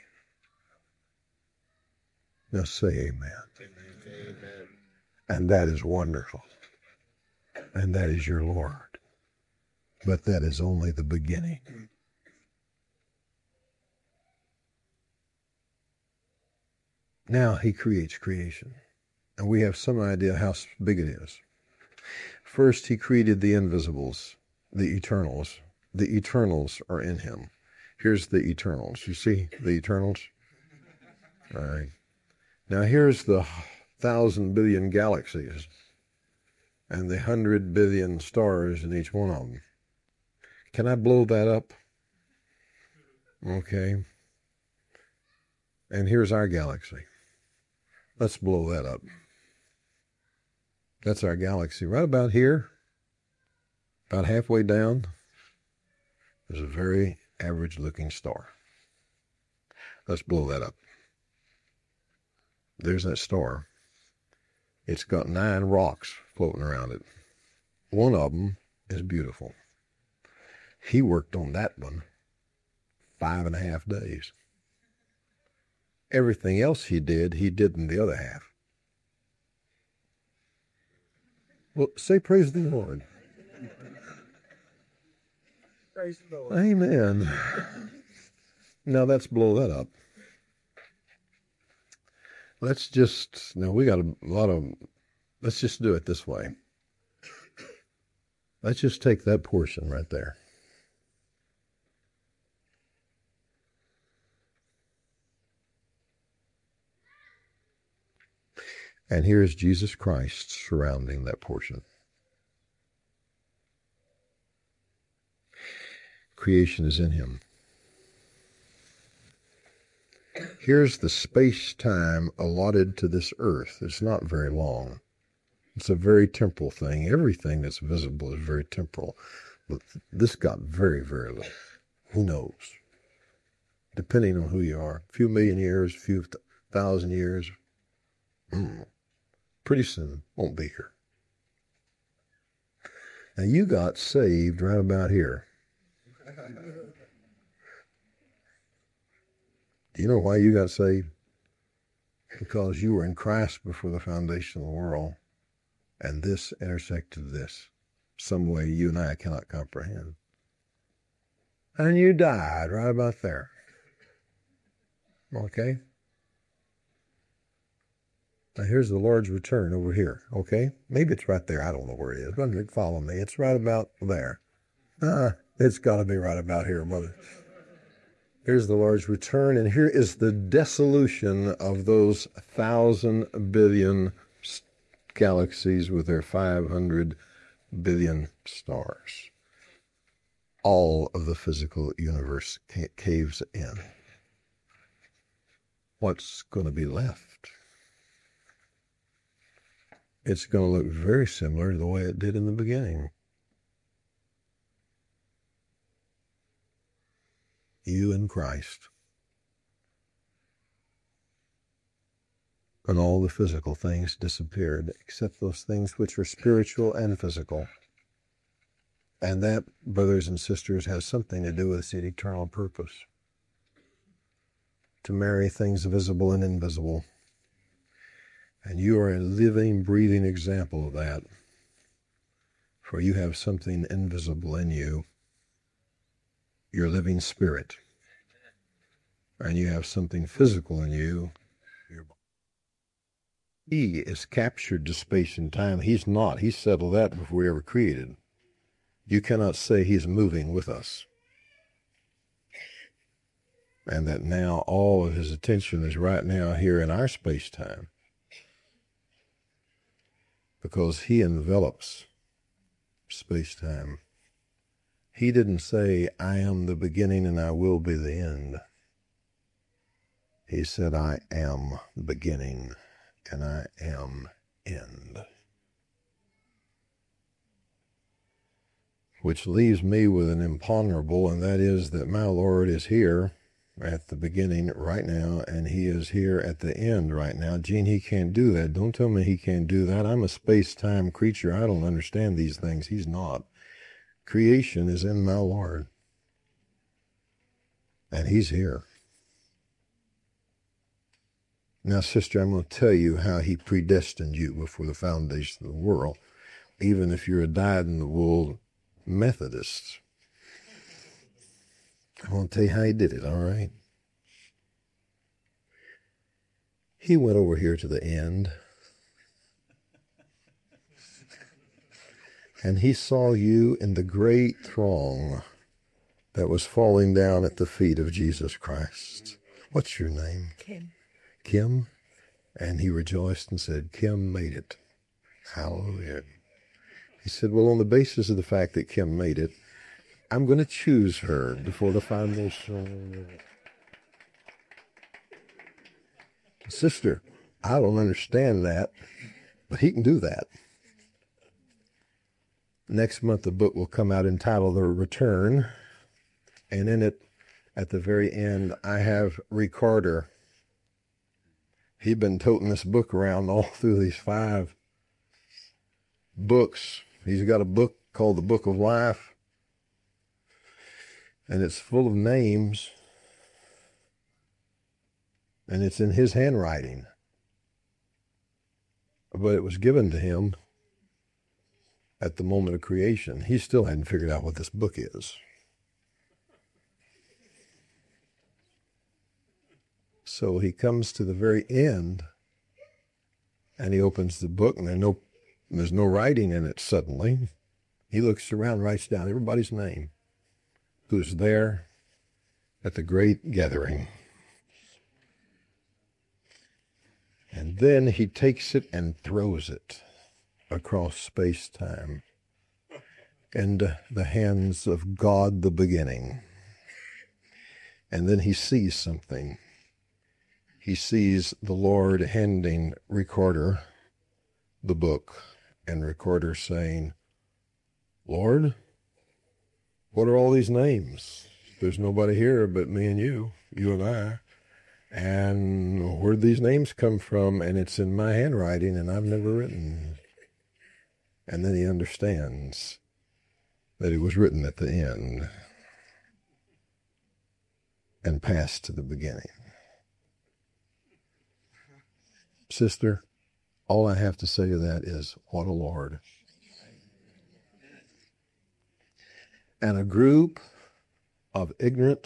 Now say amen. Amen. And that is wonderful. And that is your Lord. But that is only the beginning. Now he creates creation. And we have some idea how big it is. First, he created the invisibles, the eternals. The eternals are in him. Here's the eternals. You see the eternals? All right. Now here's the 1,000 billion galaxies and the 100 billion stars in each one of them. Can I blow that up? Okay. And here's our galaxy. Let's blow that up. That's our galaxy. Right about here, about halfway down, there's a very average-looking star. Let's blow that up. There's that star. It's got 9 rocks floating around it. One of them is beautiful. He worked on that one 5.5 days. Everything else he did in the other half. Well, say praise the Lord. Praise the Lord. Amen. Now let's blow that up. Let's just do it this way. Let's just take that portion right there. And here's Jesus Christ surrounding that portion. Creation is in him. Here's the space-time allotted to this earth. It's not very long. It's a very temporal thing. Everything that's visible is very temporal. But this got very, very little. Who knows? Depending on who you are. A few million years, a few thousand years. Pretty soon, won't be here. Now you got saved right about here. Do you know why you got saved? Because you were in Christ before the foundation of the world, and this intersected this, some way you and I cannot comprehend. And you died right about there. Okay? Now here's the Lord's return over here, okay? Maybe it's right there. I don't know where it is. But follow me. It's right about there. It's got to be right about here, mother. Here's the Lord's return, and here is the dissolution of those 1,000 billion galaxies with their 500 billion stars. All of the physical universe caves in. What's going to be left? It's going to look very similar to the way it did in the beginning. You in Christ. And all the physical things disappeared, except those things which are spiritual and physical. And that, brothers and sisters, has something to do with its eternal purpose. To marry things visible and invisible. And you are a living, breathing example of that. For you have something invisible in you You're a living spirit. And you have something physical in you. He is captured to space and time. He's not. He settled that before we ever created. You cannot say he's moving with us. And that now all of his attention is right now here in our space-time. Because he envelops space-time. He didn't say, I am the beginning and I will be the end. He said, I am the beginning and I am end. Which leaves me with an imponderable, and that is that my Lord is here at the beginning right now, and he is here at the end right now. Gene, he can't do that. Don't tell me he can't do that. I'm a space-time creature. I don't understand these things. He's not. Creation is in my Lord. And he's here. Now, sister, I'm going to tell you how he predestined you before the foundation of the world, even if you're a dyed-in-the-wool Methodist. I want to tell you how he did it, all right? He went over here to the end, and he saw you in the great throng that was falling down at the feet of Jesus Christ. What's your name? Kim. Kim? And he rejoiced and said, Kim made it. Hallelujah. He said, well, on the basis of the fact that Kim made it, I'm going to choose her before the foundation. Sister, I don't understand that, but he can do that. Next month, the book will come out entitled The Return, and in it, at the very end, I have Recorder. He'd been toting this book around all through these 5 books. He's got a book called The Book of Life, and it's full of names, and it's in his handwriting. But it was given to him at the moment of creation. He still hadn't figured out what this book is. So he comes to the very end, and he opens the book, and there's no writing in it suddenly. He looks around, writes down everybody's name who's there at the great gathering. And then he takes it and throws it across space-time into the hands of God the beginning. And then he sees something. He sees the Lord handing Recorder the book, and Recorder saying, Lord, what are all these names? There's nobody here but me and you and I. And where'd these names come from? And it's in my handwriting, and I've never written. And then he understands that it was written at the end and passed to the beginning. Sister, all I have to say to that is, what a Lord. And a group of ignorant,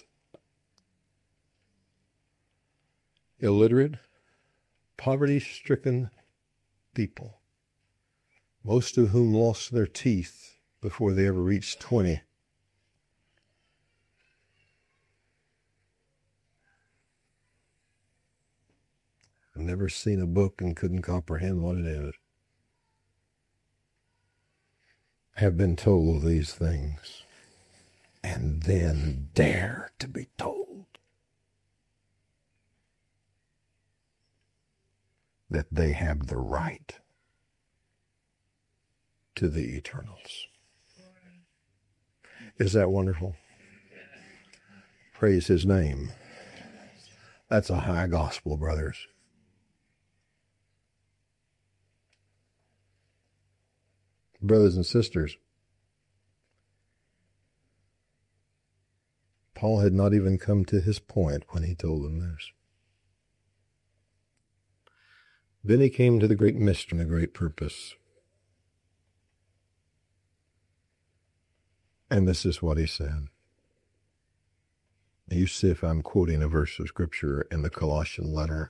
illiterate, poverty-stricken people, most of whom lost their teeth before they ever reached 20. I've never seen a book and couldn't comprehend what it is. Have been told these things and then dare to be told that they have the right to the eternals. Is that wonderful? Praise his name. That's a high gospel, brothers. Brothers and sisters, Paul had not even come to his point when he told them this. Then he came to the great mystery and the great purpose. And this is what he said. You see if I'm quoting a verse of Scripture in the Colossian letter.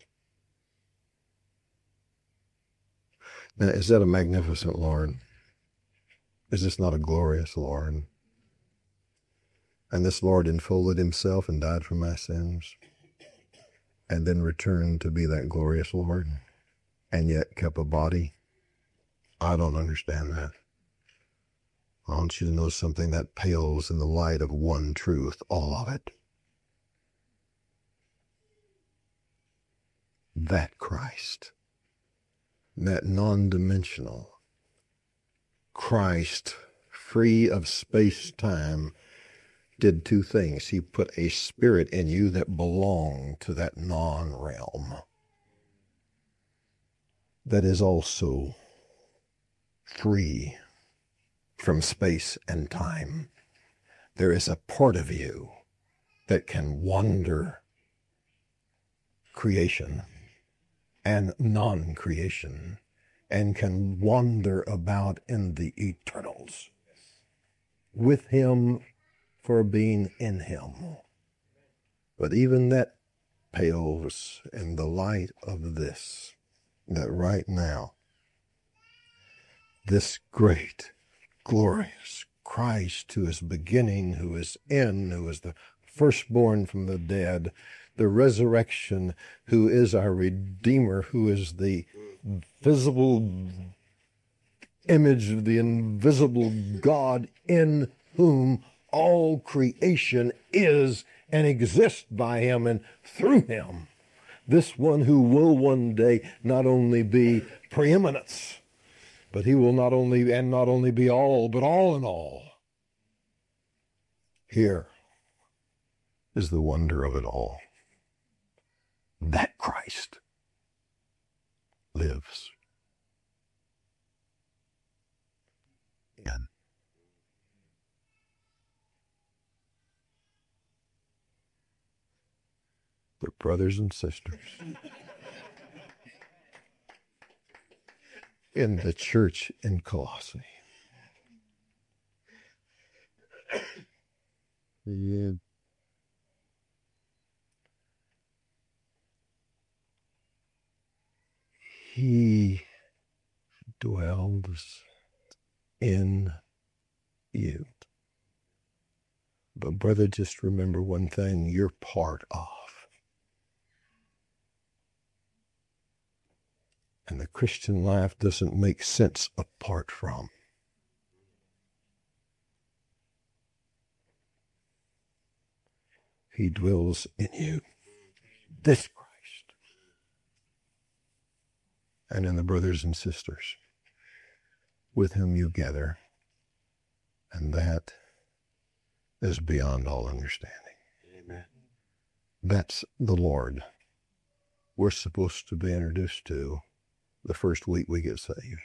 Now, is that a magnificent Lord? Is this not a glorious Lord? And this Lord enfolded himself and died for my sins, and then returned to be that glorious Lord, and yet kept a body. I don't understand that. I want you to know something that pales in the light of one truth, all of it. That Christ, that non-dimensional Christ, free of space-time, did two things. He put a spirit in you that belonged to that non-realm, that is also free from space and time. There is a part of you that can wander creation and non-creation, and can wander about in the eternals with him for being in him. But even that pales in the light of this, that right now, this great, glorious Christ, who is beginning, who is the firstborn from the dead, the resurrection, who is our Redeemer, who is the visible image of the invisible God, in whom all creation is and exists by him and through him. This one who will one day not only be preeminence, but he will not only be all, but all in all. Here is the wonder of it all. That Christ lives in. But brothers and sisters, in the church in Colossae, he dwells in you. But brother, just remember one thing you're part of. And the Christian life doesn't make sense apart from. He dwells in you. This Christ. And in the brothers and sisters with whom you gather. And that is beyond all understanding. Amen. That's the Lord we're supposed to be introduced to the first week we get saved.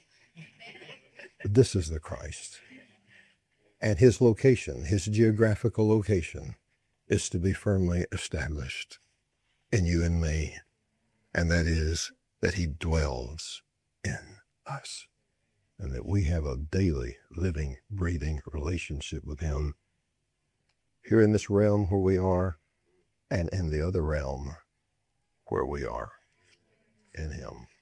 This is the Christ. And his location, his geographical location, is to be firmly established in you and me. And that is that he dwells in us. And that we have a daily, living, breathing relationship with him. Here in this realm where we are, and in the other realm where we are in him.